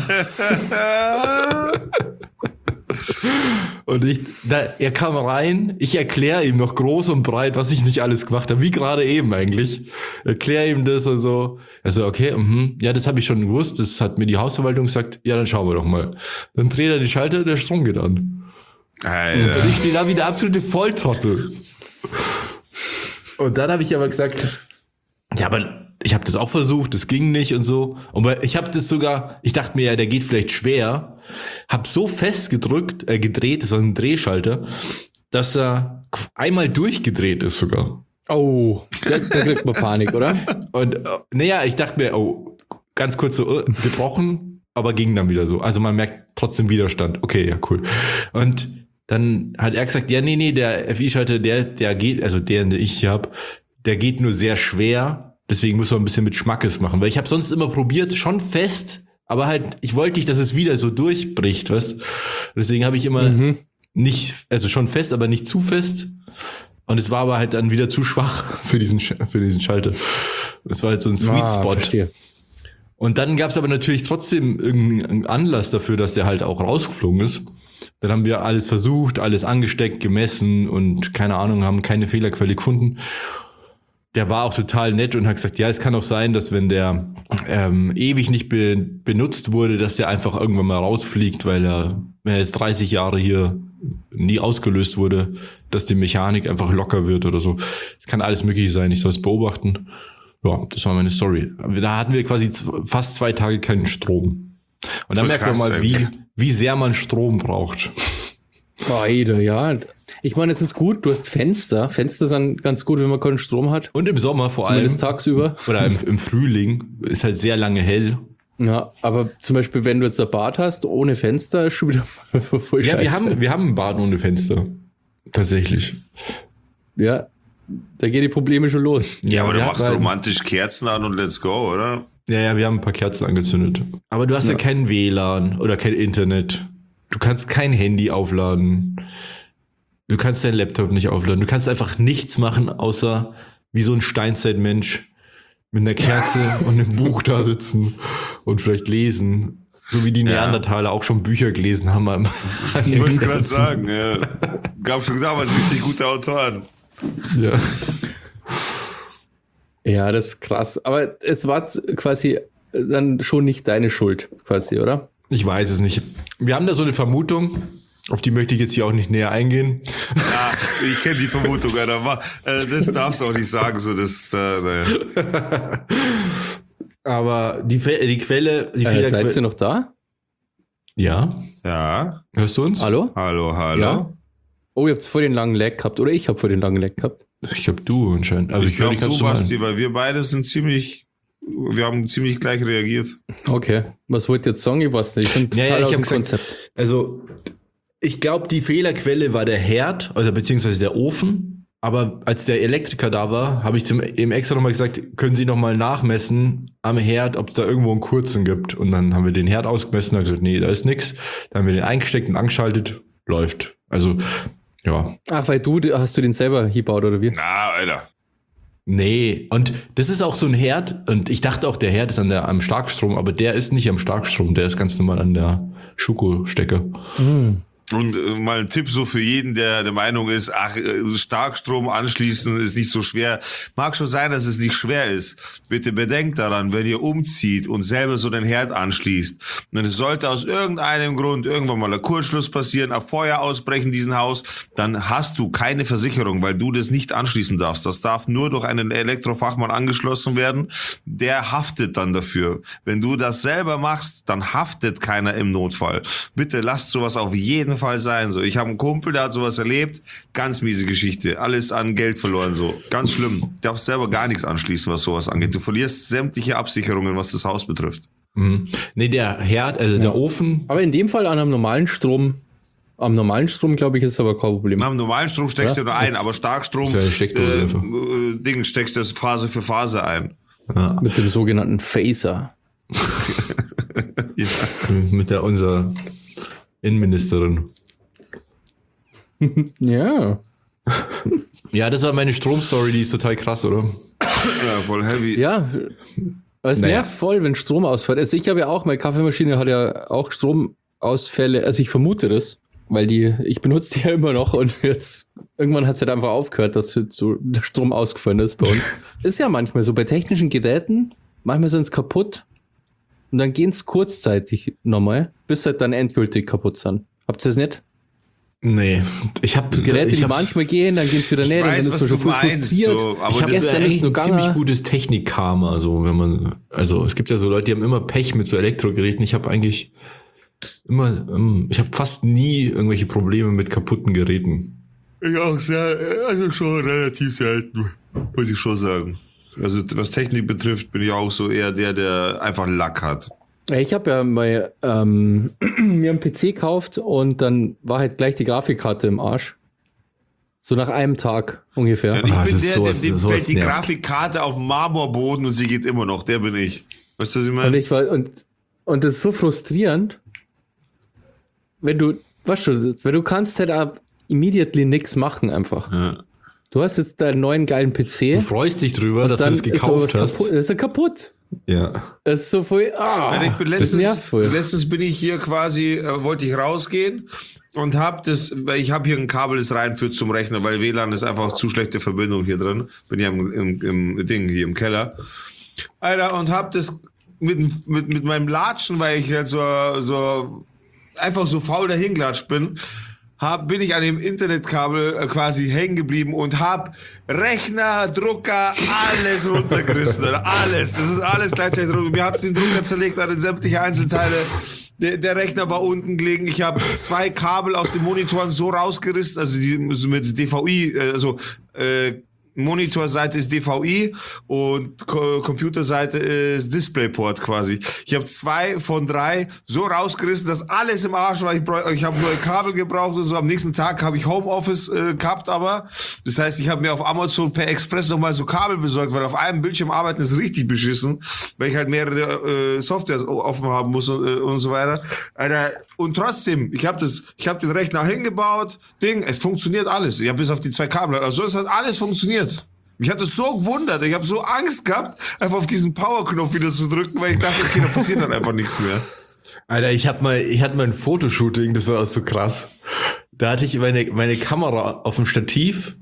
Und ich, da, er kam rein, ich erkläre ihm noch groß und breit, was ich nicht alles gemacht habe, wie gerade eben eigentlich. Erkläre ihm das und so. Er so, okay, mh, ja, das habe ich schon gewusst, das hat mir die Hausverwaltung gesagt, ja, dann schauen wir doch mal. Dann dreht er die Schalter, der Strom geht an. Alter. Und ich stehe da wie der absolute Volltrottel. Und dann habe ich aber gesagt, ja, aber ich habe das auch versucht, das ging nicht und so. Und ich habe das sogar, ich dachte mir ja, der geht vielleicht schwer, habe so fest gedrückt, äh, gedreht, das war ein Drehschalter, dass er einmal durchgedreht ist sogar. Oh, da, da kriegt man Panik, oder? Und äh, naja, ich dachte mir, oh, ganz kurz so uh, gebrochen, aber ging dann wieder so. Also man merkt trotzdem Widerstand. Okay, ja, cool. Und dann hat er gesagt, ja, nee, nee, der F I-Schalter, der, der geht, also der, den ich hier habe, der geht nur sehr schwer. Deswegen muss man ein bisschen mit Schmackes machen. Weil ich habe sonst immer probiert, schon fest, aber halt, ich wollte nicht, dass es wieder so durchbricht, weißt? Deswegen habe ich immer mhm. nicht, also schon fest, aber nicht zu fest. Und es war aber halt dann wieder zu schwach für diesen, für diesen Schalter. Das war halt so ein Sweet Spot. Ah, und dann gab es aber natürlich trotzdem irgendeinen Anlass dafür, dass der halt auch rausgeflogen ist. Dann haben wir alles versucht, alles angesteckt, gemessen und keine Ahnung, haben keine Fehlerquelle gefunden. Der war auch total nett und hat gesagt, ja, es kann auch sein, dass wenn der ähm, ewig nicht be- benutzt wurde, dass der einfach irgendwann mal rausfliegt, weil er, wenn er jetzt dreißig Jahre hier nie ausgelöst wurde, dass die Mechanik einfach locker wird oder so. Es kann alles möglich sein, ich soll es beobachten. Ja, das war meine Story. Da hatten wir quasi z- fast zwei Tage keinen Strom. Und dann merkt man mal, wie, wie sehr man Strom braucht. Oh, Ede, ja. Ich meine, es ist gut, du hast Fenster. Fenster sind ganz gut, wenn man keinen Strom hat. Und im Sommer vor allem. Zumindest tagsüber. Oder im, im Frühling ist halt sehr lange hell. Ja, aber zum Beispiel, wenn du jetzt ein Bad hast, ohne Fenster, ist schon wieder voll ja, scheiße. wir haben, wir haben ein Bad ohne Fenster. Tatsächlich. Ja, da gehen die Probleme schon los. Ja, ja aber du machst halt romantisch Kerzen an und let's go, oder? Ja, ja, wir haben ein paar Kerzen angezündet. Aber du hast ja, ja kein W L A N oder kein Internet. Du kannst kein Handy aufladen. Du kannst deinen Laptop nicht aufladen. Du kannst einfach nichts machen, außer wie so ein Steinzeitmensch mit einer Kerze und einem Buch da sitzen und vielleicht lesen. So wie die Neandertaler ja. auch schon Bücher gelesen haben. Am, ich wollte es gerade sagen. Ja. Gab schon damals richtig gute Autoren. Ja. Ja, das ist krass. Aber es war quasi dann schon nicht deine Schuld, quasi, oder? Ich weiß es nicht. Wir haben da so eine Vermutung, auf die möchte ich jetzt hier auch nicht näher eingehen. Ja, ich kenne die Vermutung, aber äh, das darfst du auch nicht sagen. So, das, äh, naja. Aber die, die Quelle... Die äh, seid ihr noch da? Ja. Ja. Hörst du uns? Hallo? Hallo, hallo. Ja. Oh, ihr habt vor den langen Lag gehabt. Oder ich habe vor den langen Lag gehabt. Ich glaube, du anscheinend. Aber ich, ich glaube, du, Basti, weil wir beide sind ziemlich... Wir haben ziemlich gleich reagiert. Okay. Was wollt ihr jetzt sagen? Ich weiß nicht. Ich bin total ja, ja, aus ich dem gesagt, Konzept. Also, ich glaube, die Fehlerquelle war der Herd, also beziehungsweise der Ofen. Aber als der Elektriker da war, habe ich zum eben extra nochmal gesagt, können Sie nochmal nachmessen am Herd, ob es da irgendwo einen kurzen gibt. Und dann haben wir den Herd ausgemessen und gesagt, nee, da ist nichts. Dann haben wir den eingesteckt und angeschaltet. Läuft. Also, ja. Ach, weil du, hast du den selber gebaut oder wie? Na, Alter. Nee, und das ist auch so ein Herd, und ich dachte auch, der Herd ist an der, am Starkstrom, aber der ist nicht am Starkstrom, der ist ganz normal an der Schuko-Stecker. Mhm. Und äh, mal ein Tipp so für jeden, der der Meinung ist, ach, äh, Starkstrom anschließen ist nicht so schwer. Mag schon sein, dass es nicht schwer ist. Bitte bedenkt daran, wenn ihr umzieht und selber so den Herd anschließt, dann sollte aus irgendeinem Grund irgendwann mal ein Kurzschluss passieren, ein Feuer ausbrechen in diesem Haus, dann hast du keine Versicherung, weil du das nicht anschließen darfst. Das darf nur durch einen Elektrofachmann angeschlossen werden. Der haftet dann dafür. Wenn du das selber machst, dann haftet keiner im Notfall. Bitte lasst sowas auf jeden Fall sein. So, ich habe einen Kumpel, der hat sowas erlebt. Ganz miese Geschichte. Alles an Geld verloren. So, ganz schlimm. Du darfst selber gar nichts anschließen, was sowas angeht. Du verlierst sämtliche Absicherungen, was das Haus betrifft. Mhm. Nee, der Herd, also der Ofen. Aber in dem Fall an einem normalen Strom, am normalen Strom, glaube ich, ist aber kein Problem. Am normalen Strom steckst Ja, du nur ein, das- aber Starkstrom, Das ist ja eine Steckdose äh, einfach. äh, Ding, steckst du Phase für Phase ein. Ja, Mit dem sogenannten Phaser. Ja. mit der unserer Innenministerin. Ja. Ja, das war meine Stromstory, die ist total krass, oder? Ja, voll heavy. Ja. Aber es Naja. nervt voll, wenn Strom ausfällt. Also ich habe ja auch, meine Kaffeemaschine hat ja auch Stromausfälle. Also ich vermute das, weil die, ich benutze die ja immer noch und jetzt, irgendwann hat es halt einfach aufgehört, dass so der Strom ausgefallen ist bei uns. Ist ja manchmal so bei technischen Geräten, manchmal sind es kaputt und dann gehen es kurzzeitig nochmal, bis halt dann endgültig kaputt sind. Habt ihr das nicht? Nee, ich habe Geräte, ich die hab, manchmal gehen, dann gehen es wieder Ich nicht, dann weiß, ist was man du schon voll meinst, frustriert. so, aber ich habe das gestern eigentlich ist ein nur ziemlich gegangen. gutes Technik-Karma, so wenn man, also es gibt ja so Leute, die haben immer Pech mit so Elektrogeräten. Ich habe eigentlich immer, ähm, ich habe fast nie irgendwelche Probleme mit kaputten Geräten. Ich auch sehr, also schon relativ selten, muss ich schon sagen. Also was Technik betrifft, bin ich auch so eher der, der einfach Lack hat. Ja, ich habe ja mal ähm, mir einen P C gekauft und dann war halt gleich die Grafikkarte im Arsch. So nach einem Tag ungefähr. Und ich Ah, bin das ist der, sowas- dem, dem sowas fällt die nervt. Grafikkarte auf den Marmorboden und sie geht immer noch. Der bin ich. Weißt du, was ich Und meine? ich war, und, und das ist so frustrierend, wenn du, weißt du, weil du kannst halt ab immediately nix machen einfach. Ja. Du hast jetzt deinen neuen geilen P C. Du freust dich drüber, dass du das gekauft ist hast. Kaputt, das ist ja kaputt. Ja. Das ist so voll, ah, Nein, ich bin das letztens, nervt voll. letztens bin ich hier quasi, äh, wollte ich rausgehen und hab das, weil ich habe hier ein Kabel, das reinführt zum Rechner, weil W L A N ist einfach zu schlechte Verbindung hier drin. Bin ja im, im, im Ding hier im Keller. Alter, und hab das mit, mit, mit meinem Latschen, weil ich halt so, so einfach so faul dahingelatscht bin, hab, bin ich an dem Internetkabel äh, quasi hängen geblieben und hab Rechner, Drucker, alles runtergerissen. Alter, alles. Das ist alles gleichzeitig runter. Mir hat den Drucker zerlegt an den sämtliche Einzelteile. Der, der Rechner war unten gelegen. Ich habe zwei Kabel aus den Monitoren so rausgerissen, also die so mit D V I, äh, also äh, Monitorseite ist D V I und Co- Computerseite ist DisplayPort quasi. Ich habe zwei von drei so rausgerissen, dass alles im Arsch war. Ich, bräu- ich habe neue Kabel gebraucht und so. Am nächsten Tag habe ich Homeoffice äh, gehabt, aber das heißt, ich habe mir auf Amazon per Express nochmal so Kabel besorgt, weil auf einem Bildschirm arbeiten ist richtig beschissen, weil ich halt mehrere äh, Softwares offen haben muss und, äh, und so weiter. Alter, und trotzdem, ich habe das, ich habe den Rechner hingebaut, Ding, es funktioniert alles. Ich habe bis auf die zwei Kabel, also es hat alles funktioniert. Mich hat es so gewundert, ich habe so Angst gehabt, einfach auf diesen Power-Knopf wieder zu drücken, weil ich dachte, okay, da passiert dann einfach nichts mehr. Alter, ich hab mal, ich hatte mal ein Fotoshooting, das war so krass. Da hatte ich meine, meine Kamera auf dem Stativ,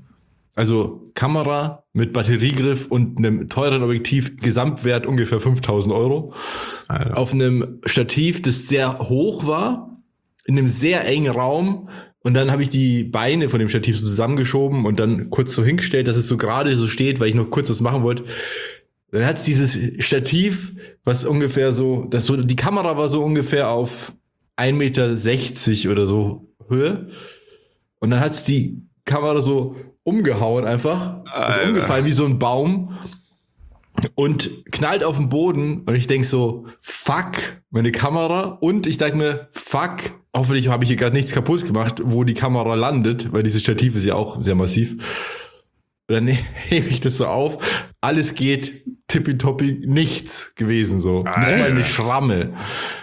also Kamera mit Batteriegriff und einem teuren Objektiv, Gesamtwert ungefähr fünftausend Euro. Alter. Auf einem Stativ, das sehr hoch war, in einem sehr engen Raum. Und dann habe ich die Beine von dem Stativ so zusammengeschoben und dann kurz so hingestellt, dass es so gerade so steht, weil ich noch kurz was machen wollte. Dann hat's dieses Stativ, was ungefähr so, das so, die Kamera war so ungefähr auf ein Meter sechzig oder so Höhe. Und dann hat's die Kamera so umgehauen einfach. Ist Alter. umgefallen wie so ein Baum. Und knallt auf den Boden. Und ich denk so, fuck, meine Kamera. Und ich denke mir, fuck, hoffentlich habe ich hier gerade nichts kaputt gemacht, wo die Kamera landet, weil dieses Stativ ist ja auch sehr massiv. Und dann hebe ich das so auf, alles geht tippitoppi, nichts gewesen so. Nicht mal eine Schramme.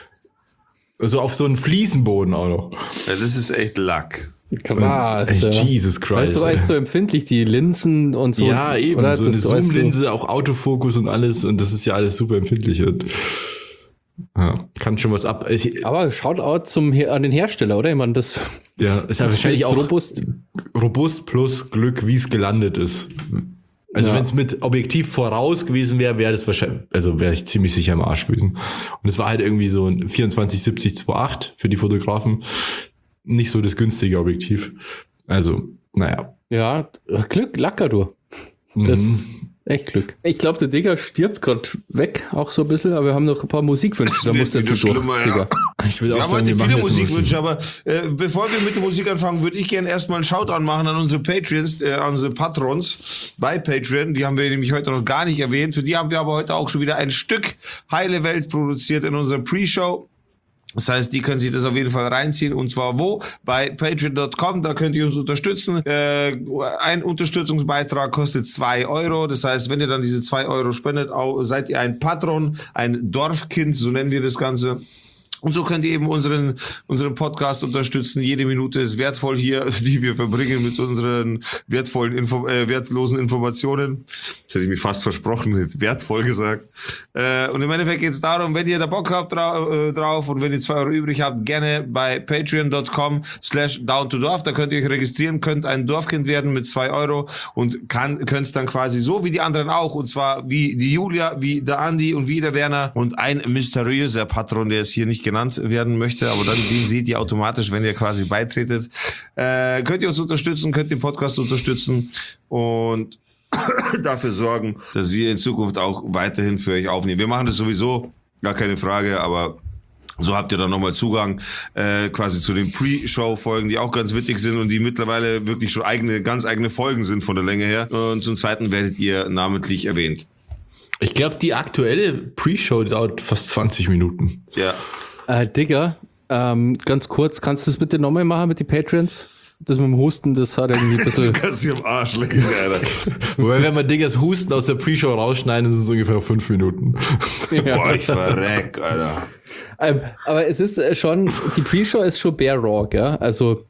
Also auf so einen Fliesenboden auch noch. Ja, das ist echt Lack. Krass. Echt, ja. Jesus Christ. Weißt du, weißt du, so empfindlich die Linsen und so. ja, eben, oder? so eine Das weißt du. Zoom-Linse, auch Autofokus und alles. Und das ist ja alles super empfindlich. Und Ja, kann schon was ab. Ich, Aber Shoutout zum, Her- an den Hersteller, oder? Ich meine, das ja, ist ja wahrscheinlich auch robust. robust plus Glück, wie es gelandet ist. Also Ja. wenn es mit Objektiv voraus gewesen wäre, wäre das wahrscheinlich, also wäre ich ziemlich sicher im Arsch gewesen. Und es war halt irgendwie so ein vierundzwanzig siebzig zwei Komma acht für die Fotografen. Nicht so das günstige Objektiv. Also, naja. Ja, Glück, Lacker, du. Das Mhm. echt Glück. Ich glaube, der Digger stirbt gerade weg, auch so ein bisschen, aber wir haben noch ein paar Musikwünsche. Da wird muss der wieder zu durch, schlimmer, ja. Digga. Ich will Wir auch haben sagen, heute wir machen viele jetzt Musik. Musikwünsche, aber äh, bevor wir mit der Musik anfangen, würde ich gerne erstmal einen Shoutout machen an unsere Patreons, äh, an unsere Patrons bei Patreon. Die haben wir nämlich heute noch gar nicht erwähnt. Für die haben wir aber heute auch schon wieder ein Stück Heile Welt produziert in unserer Pre-Show. Das heißt, die können sich das auf jeden Fall reinziehen. Und zwar wo? Bei patreon Punkt com, da könnt ihr uns unterstützen. Äh, ein Unterstützungsbeitrag kostet zwei Euro. Das heißt, wenn ihr dann diese zwei Euro spendet, auch, seid ihr ein Patron, ein Dorfkind, so nennen wir das Ganze. Und so könnt ihr eben unseren, unseren Podcast unterstützen. Jede Minute ist wertvoll hier, die wir verbringen mit unseren wertvollen, Info, äh, wertlosen Informationen. Das hätte ich mir fast versprochen, jetzt wertvoll gesagt. Äh, und im Endeffekt geht es darum, wenn ihr da Bock habt drau äh, drauf und wenn ihr zwei Euro übrig habt, gerne bei patreon Punkt com slash down to dorf. Da könnt ihr euch registrieren, könnt ein Dorfkind werden mit zwei Euro und kann, könnt dann quasi so wie die anderen auch, und zwar wie die Julia, wie der Andi und wie der Werner und ein mysteriöser Patron, der es hier nicht genannt werden möchte, aber dann den seht ihr automatisch, wenn ihr quasi beitretet. Äh, könnt ihr uns unterstützen, könnt den Podcast unterstützen und dafür sorgen, dass wir in Zukunft auch weiterhin für euch aufnehmen. Wir machen das sowieso, gar keine Frage, aber so habt ihr dann nochmal Zugang äh, quasi zu den Pre-Show-Folgen, die auch ganz witzig sind und die mittlerweile wirklich schon eigene, ganz eigene Folgen sind von der Länge her. Und zum Zweiten werdet ihr namentlich erwähnt. Ich glaube, die aktuelle Pre-Show dauert fast zwanzig Minuten. Ja. Äh, Digga, ähm, ganz kurz, kannst du das bitte nochmal machen mit den Patrons? Das mit dem Husten, das hat irgendwie ein bisschen... Du kannst dich am Arsch lecken, Alter. Wobei, wenn man Diggers Husten aus der Pre-Show rausschneiden, sind es ungefähr fünf Minuten. Ja. Boah, ich verreck, Alter. Ähm, aber es ist äh, schon, die Pre-Show ist schon bare raw, gell? Also,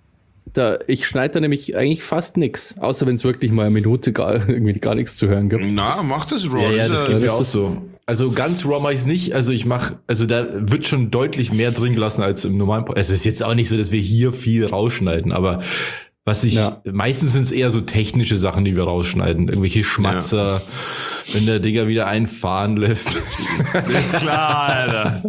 da, ich schneide da nämlich eigentlich fast nix. Außer wenn es wirklich mal eine Minute gar, irgendwie gar nichts zu hören gibt. Na, mach das, Raw. Ja, ja, das ist, geht äh, mir auch so. Also ganz raw mache ich es nicht. Also ich mache, also da wird schon deutlich mehr drin gelassen als im normalen Podcast. Es ist jetzt auch nicht so, dass wir hier viel rausschneiden, aber was ich, Ja. meistens sind es eher so technische Sachen, die wir rausschneiden. Irgendwelche Schmatzer, wenn der Digger wieder einen fahren lässt. ist klar, Alter.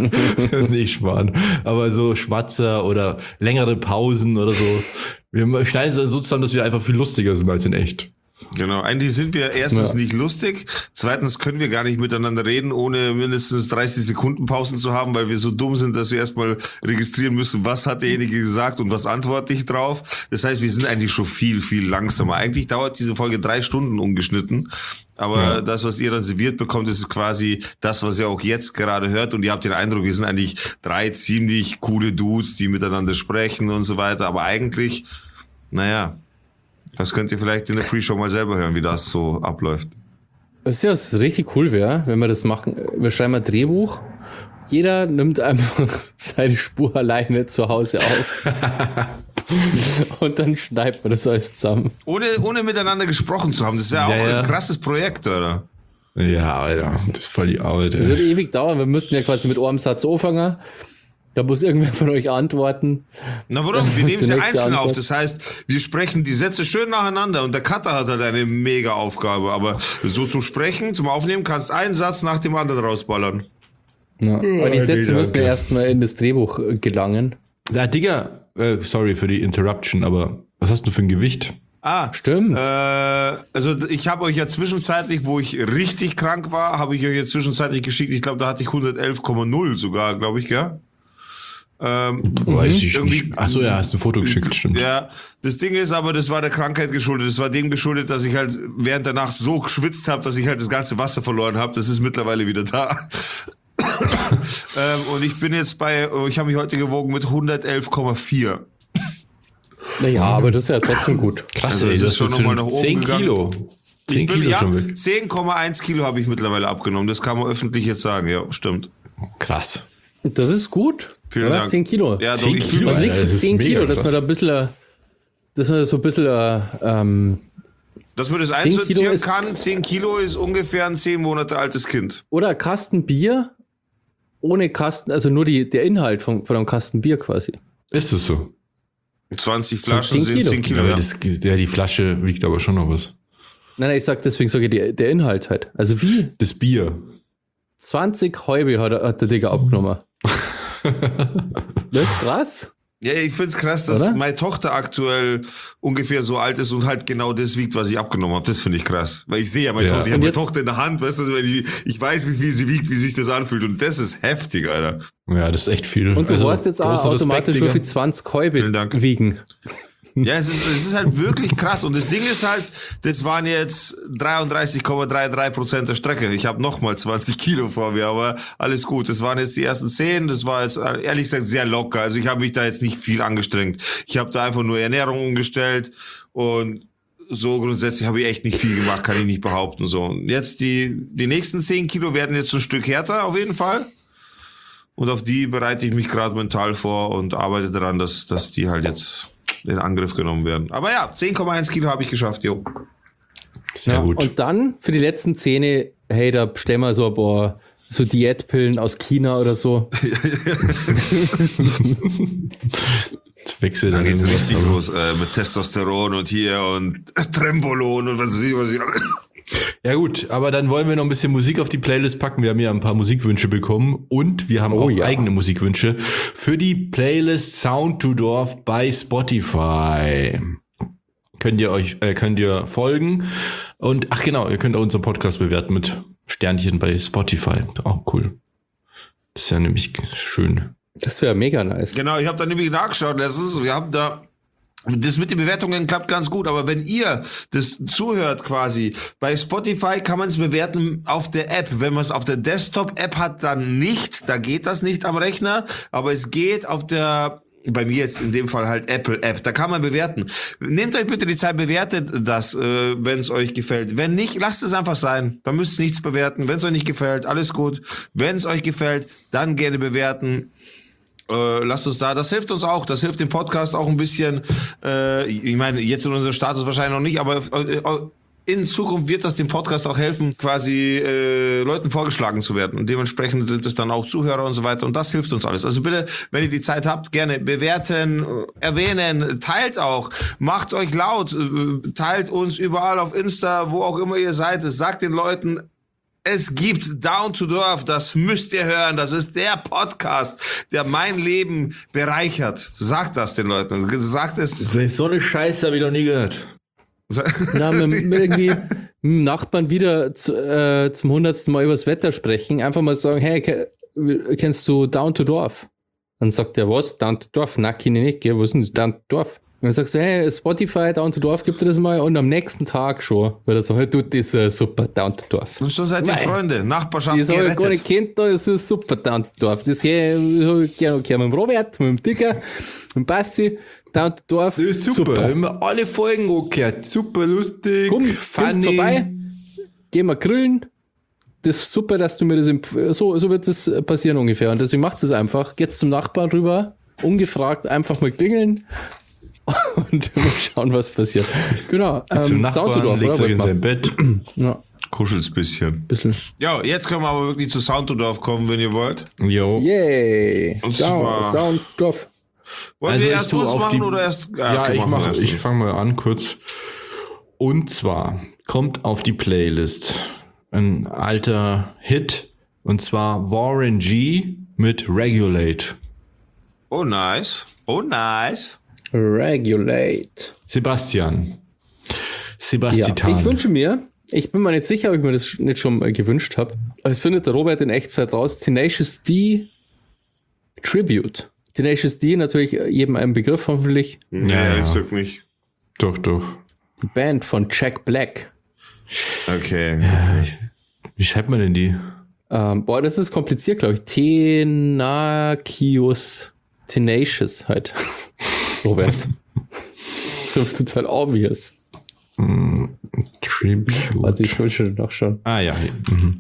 Nicht Schmarrn. Aber so Schmatzer oder längere Pausen oder so. Wir schneiden es dann so zusammen, dass wir einfach viel lustiger sind als in echt. Genau, eigentlich sind wir erstens Ja. nicht lustig, zweitens können wir gar nicht miteinander reden, ohne mindestens dreißig Sekunden Pausen zu haben, weil wir so dumm sind, dass wir erstmal registrieren müssen, was hat derjenige gesagt und was antworte ich drauf. Das heißt, wir sind eigentlich schon viel, viel langsamer. Eigentlich dauert diese Folge drei Stunden ungeschnitten, aber Ja. das, was ihr dann serviert bekommt, ist quasi das, was ihr auch jetzt gerade hört, und ihr habt den Eindruck, wir sind eigentlich drei ziemlich coole Dudes, die miteinander sprechen und so weiter, aber eigentlich, naja... Das könnt ihr vielleicht in der Pre-Show mal selber hören, wie das so abläuft. Das ist ja was richtig cool wäre, wenn wir das machen. Wir schreiben ein Drehbuch. Jeder nimmt einfach seine Spur alleine zu Hause auf. Und dann schneidet man das alles zusammen. Ohne, ohne miteinander gesprochen zu haben. Das ist ja, Ja, auch ja. ein krasses Projekt, oder? Ja, Alter, das ist voll die Arbeit, Das wird ey. ewig dauern. Wir müssten ja quasi mit einem Satz anfangen. Da muss irgendwer von euch antworten. Na warum? Wir Das nehmen ist es die ja nächste einzeln auf. Antwort. Das heißt, wir sprechen die Sätze schön nacheinander und der Cutter hat halt eine mega Aufgabe. Aber so zum Sprechen, zum Aufnehmen, kannst einen Satz nach dem anderen rausballern. Ja. Aber die nee, Sätze müssen danke. ja erstmal in das Drehbuch äh, gelangen. Na, Digga, äh, sorry für die Interruption, aber was hast du für ein Gewicht? Ah, Stimmt. Äh, also ich habe euch ja zwischenzeitlich, wo ich richtig krank war, habe ich euch ja zwischenzeitlich geschickt. Ich glaube, da hatte ich hundertelf Komma null sogar, glaube ich, gell? Ähm, Weiß ich Irgendwie- nicht. Achso, ja, hast ein Foto geschickt, stimmt. Ja, das Ding ist aber, das war der Krankheit geschuldet. Das war dem geschuldet, dass ich halt während der Nacht so geschwitzt habe, dass ich halt das ganze Wasser verloren habe. Das ist mittlerweile wieder da. ähm, und ich bin jetzt bei, ich habe mich heute gewogen mit hundertelf Komma vier. Naja, aber das ist ja trotzdem gut. Krass, Also, ey, es das ist schon jetzt noch mal nach oben zehn gegangen. Kilo. zehn Ich bin, Kilo ja, schon weg. zehn Komma eins Kilo habe ich mittlerweile abgenommen. Das kann man öffentlich jetzt sagen. Ja, stimmt. Krass. Das ist gut. Vielen oder? Dank. zehn Kilo. Ja, doch, zehn ich Kilo, fühle Also mich. Alter, wirklich das ist zehn mega Kilo, dass krass. man da ein bisschen, dass man so ein bisschen, ähm, Dass man das zehn Kilo einsortieren ist- kann, zehn Kilo ist ungefähr ein zehn Monate altes Kind. oder Kasten Bier ohne Kasten, also nur die, der Inhalt von, von einem Kasten Bier quasi. Ist es so? zwanzig Flaschen zehn sind zehn Kilo. Ja, Ja. das, ja, die Flasche wiegt aber schon noch was. Nein, nein, ich sag deswegen sage ich die, der Inhalt halt. Also wie? Das Bier. zwanzig Häube hat, hat der Digga abgenommen. Das ist krass. Ja, ich find's krass, dass Oder? meine Tochter aktuell ungefähr so alt ist und halt genau das wiegt, was ich abgenommen habe. Das finde ich krass. Weil ich sehe ja meine Ja. Tochter, ich Und habe meine jetzt- Tochter in der Hand, weißt du, wenn ich, ich weiß, wie viel sie wiegt, wie sich das anfühlt. Und das ist heftig, Alter. Ja, das ist echt viel. Und du Also, weißt jetzt auch großer Respekt, automatisch, Digga. wie viel zwanzig Häube Vielen Dank. wiegen. Ja, es ist, es ist halt wirklich krass. Und das Ding ist halt, das waren jetzt dreiunddreißig Komma dreiunddreißig Prozent der Strecke. Ich habe nochmal zwanzig Kilo vor mir, aber alles gut. Das waren jetzt die ersten zehn. Das war jetzt ehrlich gesagt sehr locker. Also ich habe mich da jetzt nicht viel angestrengt. Ich habe da einfach nur Ernährung umgestellt und so grundsätzlich habe ich echt nicht viel gemacht, kann ich nicht behaupten. So, und jetzt die, die nächsten zehn Kilo werden jetzt ein Stück härter auf jeden Fall. Und auf die bereite ich mich gerade mental vor und arbeite daran, dass, dass die halt jetzt in Angriff genommen werden. Aber ja, zehn Komma eins Kilo habe ich geschafft, jo. Sehr Ja, gut. und dann für die letzten Zähne, hey, da bestellen wir so ein paar so Diätpillen aus China oder so. Jetzt wechselt Dann dann geht's irgendwas, richtig aber- los äh, mit Testosteron und hier und Trembolon und was weiß ich, was ich Ja gut, aber dann wollen wir noch ein bisschen Musik auf die Playlist packen. Wir haben ja ein paar Musikwünsche bekommen und wir haben Oh auch ja. eigene Musikwünsche für die Playlist Sound to Dorf bei Spotify. Könnt ihr euch, äh, könnt ihr folgen und ach genau, ihr könnt auch unseren Podcast bewerten mit Sternchen bei Spotify. Auch cool. Das ist ja nämlich schön. Das wäre mega nice. Genau, ich habe da nämlich nachgeschaut letztens. Wir haben da das mit den Bewertungen klappt ganz gut, aber wenn ihr das zuhört quasi, bei Spotify kann man es bewerten auf der App. Wenn man es auf der Desktop-App hat, dann nicht. Da geht das nicht am Rechner, aber es geht auf der, bei mir jetzt in dem Fall halt Apple-App. Da kann man bewerten. Nehmt euch bitte die Zeit, bewertet das, äh, wenn es euch gefällt. Wenn nicht, lasst es einfach sein. Da müsst ihr nichts bewerten. Wenn es euch nicht gefällt, alles gut. Wenn es euch gefällt, dann gerne bewerten. Äh, lasst uns da, das hilft uns auch, das hilft dem Podcast auch ein bisschen, äh, ich meine, jetzt in unserem Status wahrscheinlich noch nicht, aber äh, in Zukunft wird das dem Podcast auch helfen, quasi äh, Leuten vorgeschlagen zu werden und dementsprechend sind es dann auch Zuhörer und so weiter und das hilft uns alles. Also bitte, wenn ihr die Zeit habt, gerne bewerten, erwähnen, teilt auch, macht euch laut, äh, teilt uns überall auf Insta, wo auch immer ihr seid, sagt den Leuten, es gibt Down to Dorf, das müsst ihr hören. Das ist der Podcast, der mein Leben bereichert. Sagt das den Leuten. Sagt es. So eine Scheiße habe ich noch nie gehört. Na, mit, mit irgendwie mit dem Nachbarn wieder zu, äh, zum hundertsten Mal übers Wetter sprechen. Einfach mal sagen, hey, ke- kennst du Down to Dorf? Dann sagt er, was? Down to Dorf? Na, kenne ich nicht, gell? Was ist denn das? Down to Dorf? Und dann sagst du, hey, Spotify, Down to Dorf, gibt dir das mal? Und am nächsten Tag schon, weil er so, hey, du, das ist äh, super, Down to Dorf. Und schon seid ihr Nein. Freunde. Nachbarschaft Das habe ich gar gerettet. nicht kennt, das ist super, Down to Dorf. Das hier habe ich gerne mit dem Robert, mit dem Dicker, mit dem Basti, Down to Dorf. Das ist super. Immer alle Folgen angehört. Super lustig. Komm, kommst vorbei, gehen wir grillen. Das ist super, dass du mir das empf- so, so wird es passieren ungefähr. Und deswegen macht es einfach. Geht's zum Nachbarn rüber, ungefragt einfach mal klingeln und mal schauen, was passiert. Genau. Zum Ähm, Nachbarn, Soundtodorf, legt oder? euch in Warte sein mal. Bett. Ja, Kuschelt's bisschen. bisschen. Ja, jetzt können wir aber wirklich zu Soundtodorf kommen, wenn ihr wollt. Jo. Yay! Und Sound, zwar- Soundtodorf. Wollen Also wir ich erst tu uns auf machen die- oder erst? Ja, okay, ich machen wir mache, erst ich du. fange mal an kurz. Und zwar kommt auf die Playlist ein alter Hit und zwar Warren G mit Regulate. Oh, nice. Oh, nice. Regulate. Sebastian. Ja, Sebastian. ich wünsche mir, ich bin mir nicht sicher, ob ich mir das nicht schon mal gewünscht habe, aber es findet der Robert in Echtzeit raus, Tenacious D Tribute. Tenacious D, natürlich jedem ein Begriff hoffentlich. Ja, ja. ich sag nicht. Doch, doch. Die Band von Jack Black. Okay. Wie schreibt man denn die? Ähm, boah, das ist kompliziert, glaube ich. Tenacious. Tenacious halt. Robert. So total obvious. Tribute. Warte, ich will schon nachschauen. Ah ja. hier. Mhm.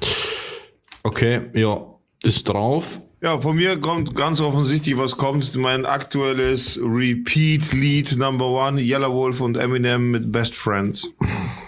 Okay, ja. Ist drauf. Ja, von mir kommt ganz offensichtlich, was kommt. Mein aktuelles Repeat-Lied Number One, Yellow Wolf und Eminem mit Best Friends.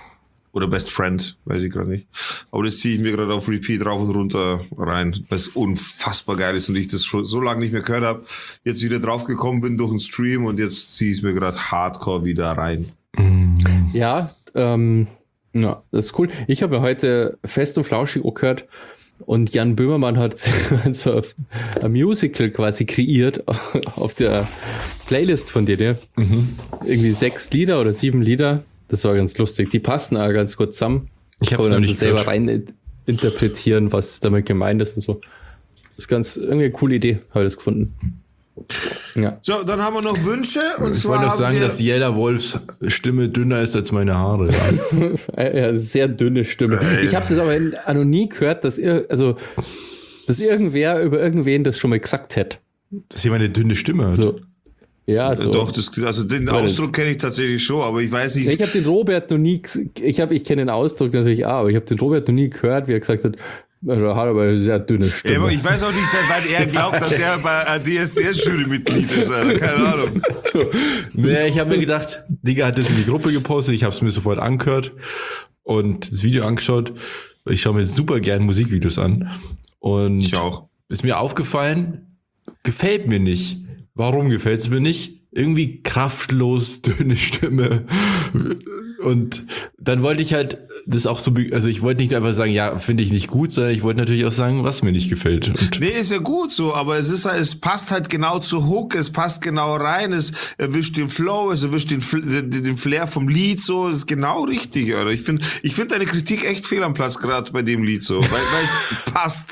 Oder Best Friend, weiß ich gerade nicht. Aber das ziehe ich mir gerade auf Repeat rauf und runter rein, weil es unfassbar geil ist und ich das schon so lange nicht mehr gehört habe. Jetzt wieder draufgekommen bin durch den Stream und jetzt ziehe ich es mir gerade hardcore wieder rein. Ja, ähm, ja, das ist cool. Ich habe ja heute Fest und Flauschig auch gehört und Jan Böhmermann hat so ein Musical quasi kreiert auf der Playlist von dir, ne? Mhm. Irgendwie sechs Lieder oder sieben Lieder. Das war ganz lustig. Die passen auch ganz gut zusammen. Ich habe es dann nicht so selber gehört. rein interpretieren, was damit gemeint ist und so. Das ist ganz irgendwie eine coole Idee, habe ich das gefunden. Ja. So, dann haben wir noch Wünsche. Und Ich zwar wollte noch haben sagen, wir, dass Jella Wolfs Stimme dünner ist als meine Haare. Ja, sehr dünne Stimme. Ich habe das aber in, noch nie gehört, dass, ir, also, dass irgendwer über irgendwen das schon mal gesagt hätte. Dass jemand eine dünne Stimme hat. So. Ja, so. Doch, das, also den Ausdruck kenne ich tatsächlich schon, aber ich weiß nicht. Ich habe den Robert noch nie, ich habe, ich kenne den Ausdruck natürlich auch, aber ich habe den Robert noch nie gehört, wie er gesagt hat, er hat aber eine sehr dünne Stimme. Ja, aber ich weiß auch nicht, seit wann er glaubt, dass er bei D S D S-Jury-Mitglied ist, Alter. Keine Ahnung. Nee, ich habe mir gedacht, Digga hat das in die Gruppe gepostet, ich habe es mir sofort angehört und das Video angeschaut. Ich schaue mir super gern Musikvideos an. Und Ich auch. ist mir aufgefallen, gefällt mir nicht. Warum gefällt es mir nicht? Irgendwie kraftlos, dünne Stimme. Und dann wollte ich halt das auch so, also ich wollte nicht einfach sagen, ja, finde ich nicht gut, sondern ich wollte natürlich auch sagen, was mir nicht gefällt. Und Nee, ist ja gut so, aber es ist halt, es passt halt genau zur Hook, es passt genau rein, es erwischt den Flow, es erwischt den, den, den Flair vom Lied so, es ist genau richtig, oder? Ich finde, ich finde deine Kritik echt fehl am Platz gerade bei dem Lied so, weil, weil es passt.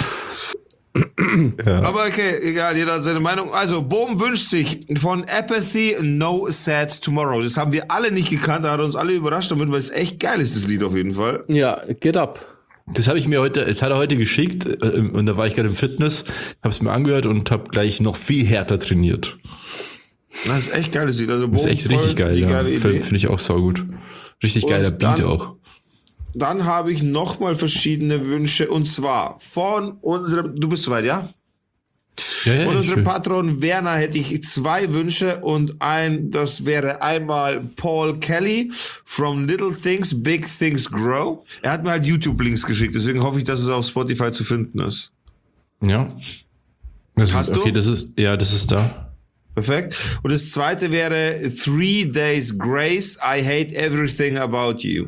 ja. Aber okay, egal, jeder hat seine Meinung. Also, Bohm wünscht sich von Apathy No Sad Tomorrow. Das haben wir alle nicht gekannt, da hat uns alle überrascht damit, weil es echt geil ist, das Lied auf jeden Fall. Ja, Get Up. Das habe ich mir heute, es hat er heute geschickt äh, und da war ich gerade im Fitness, habe es mir angehört und habe gleich noch viel härter trainiert. Das ist echt geiles Lied. Also, Bohm, Das ist echt richtig geil, ja. Finde find ich auch saugut. Richtig Und geiler Beat dann- auch. Dann habe ich nochmal verschiedene Wünsche und zwar von unserem, du bist soweit, ja? Ja, ja, Von ich unserem will- Patron Werner hätte ich zwei Wünsche und ein, das wäre einmal Paul Kelly from Little Things, Big Things Grow. Er hat mir halt YouTube-Links geschickt, deswegen hoffe ich, dass es auf Spotify zu finden ist. ja. Also, Hast du? okay, das ist, ja, das ist da. Perfekt. Und das zweite wäre Three Days Grace, I Hate Everything About You.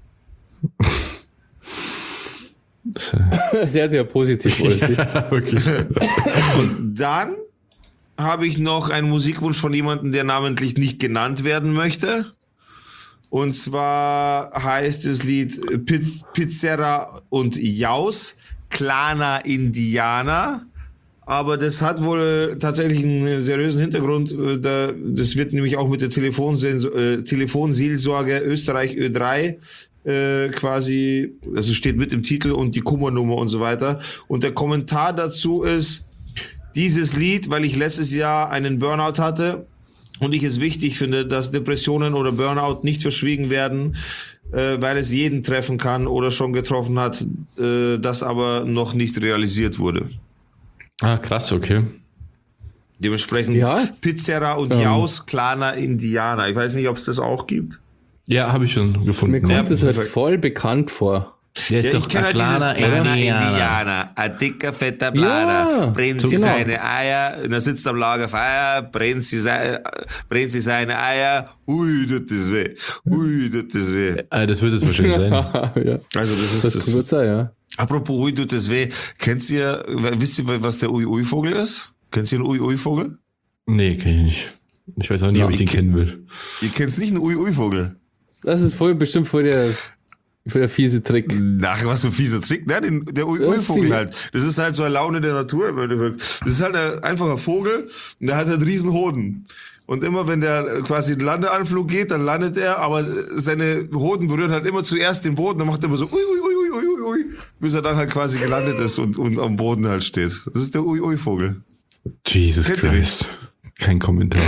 Das, äh, Sehr, sehr positiv. War das Lied. ja, wirklich. Dann habe ich noch einen Musikwunsch von jemandem, der namentlich nicht genannt werden möchte. Und zwar heißt das Lied Piz- Pizzerra und Jaus, Klana Indiana. Aber das hat wohl tatsächlich einen seriösen Hintergrund. Äh, da- Das wird nämlich auch mit der Telefonsens- äh, Telefonseelsorge Österreich Ö drei äh, quasi, also steht mit im Titel und die Kummernummer und so weiter. Und der Kommentar dazu ist, dieses Lied, weil ich letztes Jahr einen Burnout hatte und ich es wichtig finde, dass Depressionen oder Burnout nicht verschwiegen werden, äh, weil es jeden treffen kann oder schon getroffen hat, äh, das aber noch nicht realisiert wurde. Ah, krass, okay. Dementsprechend Ja. Pizzerra und Ähm. Jaus, Klana Indiana. Ich weiß nicht, ob es das auch gibt. Ja, habe ich schon Mir gefunden. kommt Ja, das halt perfekt. voll bekannt vor. Der ist Ja, doch ich kenne halt dieses Aklana Klana Indiana. Indianer, ein dicker, fetter Planer, Ja, brennt so sie genau. seine Eier, und er sitzt am Lagerfeuer, brennt sie, sei, brennt sie seine Eier, ui, tut das weh, ui, tut das weh. Ah, das wird es wahrscheinlich sein. ja. Also das ist Das das. kann gut sein, ja. Apropos ui, tut das weh, kennt ihr, wisst ihr, was der Ui-Ui-Vogel ist? Kennt ihr einen Ui-Ui-Vogel? Nee, kenn ich nicht. Ich weiß auch nicht, Ja, ob ich den ich- kennen will. Ihr kennt nicht einen Ui-Ui-Vogel? Das ist voll bestimmt voll der, voll der fiese Trick. Ach, was für ein fieser Trick. Nein, den, der Das ist Ui-Ui-Vogel die- halt. Das ist halt so eine Laune der Natur im Endeffekt. Das ist halt ein einfacher Vogel und der hat halt riesen Hoden. Und immer wenn der quasi einen Landeanflug geht, dann landet er, aber seine Hoden berühren halt immer zuerst den Boden, dann macht er immer so ui, ui, ui, ui, ui, ui, bis er dann halt quasi gelandet ist und, und am Boden halt steht. Das ist der Ui-Ui-Vogel. Jesus Kennt ihr Christ. Kein Kommentar.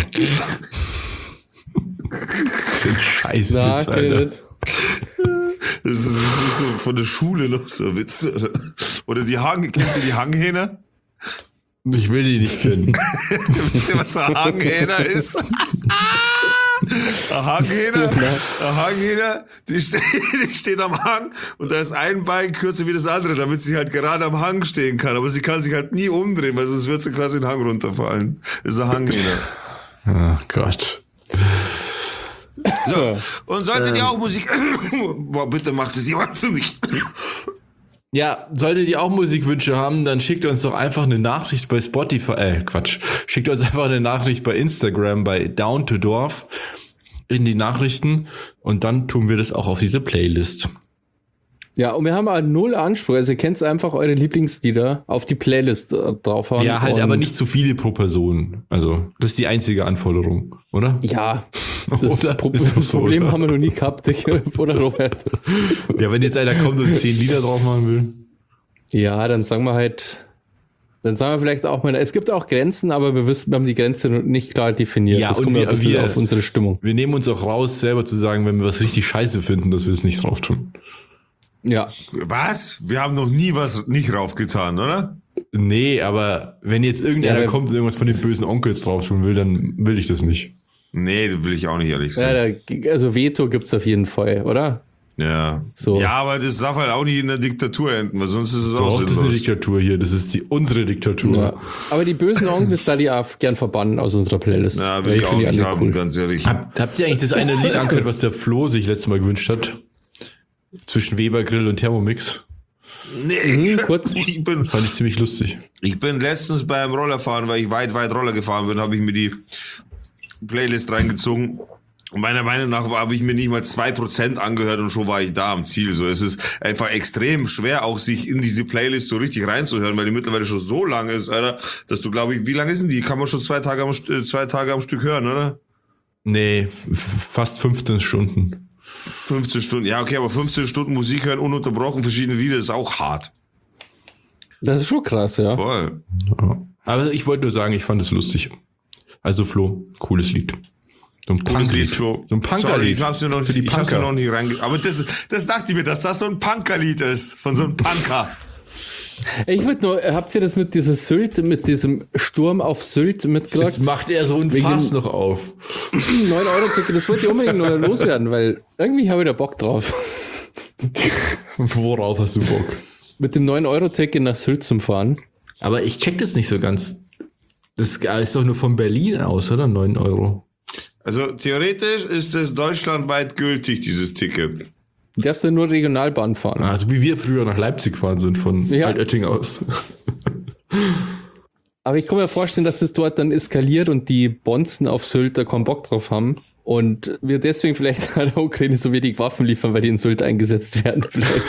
Scheiß Na, Witz, kenn ich Alter. nicht. Das ist, das ist so von der Schule noch so ein Witz. Oder, oder die Hang, kennst du die Hanghähner? Ich will die nicht kennen. Wisst ihr, was ein Hanghähner ist? Ein Hanghähner, ein Hanghähner, die steht, die steht am Hang und da ist ein Bein kürzer wie das andere, damit sie halt gerade am Hang stehen kann. Aber sie kann sich halt nie umdrehen, weil sonst wird sie quasi den Hang runterfallen. Das ist ein Hanghähner. Oh Gott. So, und solltet ihr auch Musik... Boah, bitte macht es jemand für mich. Ja, solltet ihr auch Musikwünsche haben, dann schickt uns doch einfach eine Nachricht bei Spotify, äh, Quatsch, schickt uns einfach eine Nachricht bei Instagram, bei Down to Dorf in die Nachrichten und dann tun wir das auch auf diese Playlist. Ja, und wir haben auch null Anspruch, also ihr könnt einfach eure Lieblingslieder auf die Playlist äh, draufhauen. Ja, halt und aber nicht zu viele pro Person. Also, das ist die einzige Anforderung, oder? Ja, das, Oder? Pro Ist das so, Problem oder? haben wir noch nie gehabt, oder Robert? Ja, wenn jetzt einer kommt und zehn Lieder drauf machen will. Ja, dann sagen wir halt, dann sagen wir vielleicht auch mal, es gibt auch Grenzen, aber wir wissen, wir haben die Grenze nicht klar definiert. Ja, das und kommt wir- ja ein bisschen wir- auf unsere Stimmung. Wir nehmen uns auch raus, selber zu sagen, wenn wir was richtig scheiße finden, dass wir es nicht drauf tun. Ja, Was? Wir haben noch nie was nicht raufgetan, oder? Nee, aber wenn jetzt irgendeiner Ja, kommt und irgendwas von den bösen Onkels drauf tun will, dann will ich das nicht. Nee, das will ich auch nicht ehrlich ja sein. da, also Veto gibt's auf jeden Fall, oder? Ja. So. Ja, aber das darf halt auch nicht in der Diktatur enden, weil sonst ist es auch Doch, das ist eine sinnlos. Diktatur hier. Das ist die unsere Diktatur. Ja. Aber die bösen Onkels, da die auch gern verbannen aus unserer Playlist. Ja, will ich auch finde die nicht alle haben, ganz ehrlich. Hab, habt ihr eigentlich das eine Lied angehört, was der Flo sich letztes Mal gewünscht hat? Zwischen Weber Grill und Thermomix. Nee, Mhm, kurz. ich bin, Fand ich ziemlich lustig. ich bin letztens beim Rollerfahren, weil ich weit, weit Roller gefahren bin, habe ich mir die Playlist reingezogen. Und meiner Meinung nach habe ich mir nicht mal zwei Prozent angehört und schon war ich da am Ziel. So, es ist einfach extrem schwer, auch sich in diese Playlist so richtig reinzuhören, weil die mittlerweile schon so lang ist, Alter, dass du, glaube ich, wie lang ist denn die? Kann man schon zwei Tage am, St- äh, zwei Tage am Stück hören, oder? Nee, f- fast fünfzehn Stunden. fünfzehn Stunden. Ja, okay, aber fünfzehn Stunden Musik hören, ununterbrochen, verschiedene Lieder, ist auch hart. Das ist schon krass, ja. Voll. Ja. Aber ich wollte nur sagen, ich fand es lustig. Also Flo, cooles Lied. So ein Cooles Punklied. Lied, Flo. So ein Sorry, Punkerlied. ich hab's mir noch, Für die ich hab's mir Punker. noch nicht reinge... Aber das, das dachte ich mir, dass das so ein Punkerlied ist. Von so einem Punker. Ich würde nur, habt ihr das mit dieser Sylt, mit diesem Sturm auf Sylt mitgekriegt? Jetzt macht er so ein Wegen Fass dem- noch auf. neun Euro Ticket, das wollte ich unbedingt nur loswerden, weil irgendwie habe ich da Bock drauf. Worauf hast du Bock? Mit dem neun Euro Ticket nach Sylt zum Fahren. Aber ich check das nicht so ganz. Das ist doch nur von Berlin aus, oder? neun Euro. Also theoretisch ist es deutschlandweit gültig, dieses Ticket. Du darfst ja nur Regionalbahn fahren. Also wie wir früher nach Leipzig gefahren sind von Ja. Altötting aus. Aber ich kann mir vorstellen, dass das dort dann eskaliert und die Bonzen auf Sylt da keinen Bock drauf haben. Und wir deswegen vielleicht der Ukraine so wenig Waffen liefern, weil die in Sylt eingesetzt werden. Vielleicht.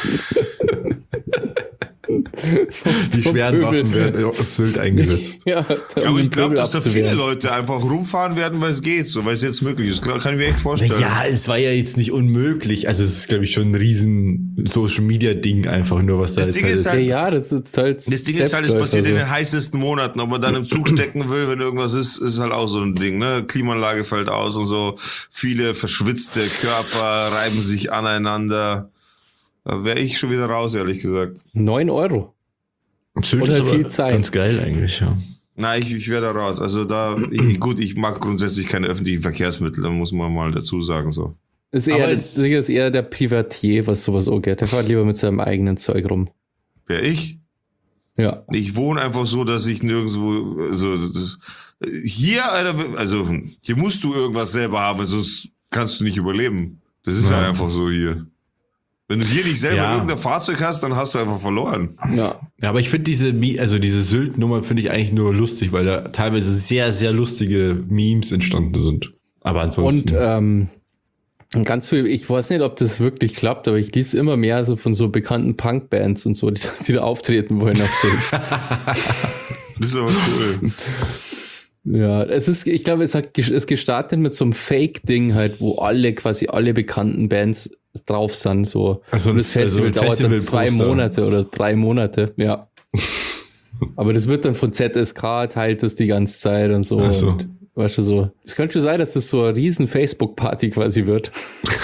Die Vom schweren Pöbel. Waffen werden auf Sylt eingesetzt. Ja, Ja, aber ich glaube, dass da viele abzuwehren. Leute einfach rumfahren werden, weil es geht, so, weil es jetzt möglich ist. Klar, kann ich mir echt vorstellen. Ja, es war ja jetzt nicht unmöglich. Also es ist, glaube ich, schon ein riesen Social-Media-Ding einfach nur, was da Das jetzt Ding halt ist Ja, halt- ja, das ist halt. Das Ding ist halt, es Selbstläufer, passiert in so. den heißesten Monaten, ob man dann im Zug stecken will, wenn irgendwas ist, ist halt auch so ein Ding, ne? Klimaanlage fällt aus und so. Viele verschwitzte Körper reiben sich aneinander. Da wäre ich schon wieder raus, ehrlich gesagt. neun Euro. Sylt Oder ist aber viel Zeit. ganz geil eigentlich, ja. Nein, ich, ich wäre da raus. Also da, ich, gut, ich mag grundsätzlich keine öffentlichen Verkehrsmittel, da muss man mal dazu sagen, so. Das ist eher, Aber das, das ist eher der Privatier, was sowas angeht. Der fährt lieber mit seinem eigenen Zeug rum. Wer ich? Ja. Ich wohne einfach so, dass ich nirgendwo, also, das, hier, Alter, also, hier musst du irgendwas selber haben, sonst kannst du nicht überleben. Das ist Ja. halt einfach so hier. Wenn du hier nicht selber Ja. irgendein Fahrzeug hast, dann hast du einfach verloren. Ja. Ja, aber ich finde diese, Mi- also diese Sylt-Nummer finde ich eigentlich nur lustig, weil da teilweise sehr, sehr lustige Memes entstanden sind. Aber ansonsten. Und ähm, ganz viel, ich weiß nicht, ob das wirklich klappt, aber ich lese immer mehr so von so bekannten Punk-Bands und so, die, die da auftreten wollen auf Sylt. Das ist aber cool. Ja, es ist, ich glaube, es hat es ist gestartet mit so einem Fake-Ding halt, wo alle, quasi alle bekannten Bands drauf sind, so. Also und das Festival also ein dauert dann zwei Festivalposter. Monate oder drei Monate, ja. Aber das wird dann von Z S K teilt das die ganze Zeit und so. Ach so. Und, weißt du, so. Es könnte schon sein, dass das so eine riesen Facebook-Party quasi wird.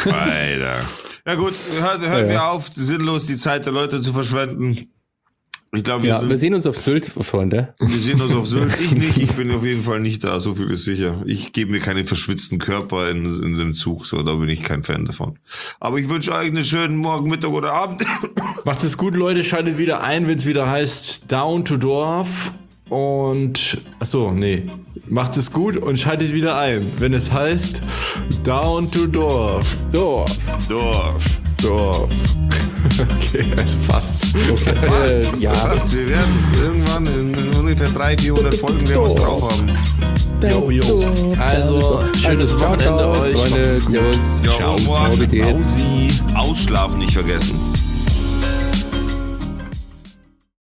Alter. Ja gut, hört, hört Ja, mir ja. auf, sinnlos die Zeit der Leute zu verschwenden. Ich glaube, wir, Ja, sind- wir sehen uns auf Sylt, Freunde. wir sehen uns auf Sylt. Ich nicht, ich bin auf jeden Fall nicht da, so viel ist sicher. Ich gebe mir keine verschwitzten Körper in, in dem Zug, so, da bin ich kein Fan davon. Aber ich wünsche euch einen schönen Morgen, Mittag oder Abend. Macht es gut, Leute. Schaltet wieder ein, wenn es wieder heißt Down to Dorf. Und, achso, nee. Macht es gut und schaltet wieder ein, wenn es heißt Down to Dorf. Dorf. Dorf. Dorf. Okay, also fast. Okay. Fast, Äh, ja. fast. Wir werden es irgendwann in, in ungefähr dreihundert, vierhundert Folgen werden wir es drauf haben. Jo, jo. Also, schönes ciao, Wochenende ciao, euch. Freunde. Macht's gut. Servus. Ja, Ciao, au revoir. wie geht's? Mausi. Ausschlafen nicht vergessen.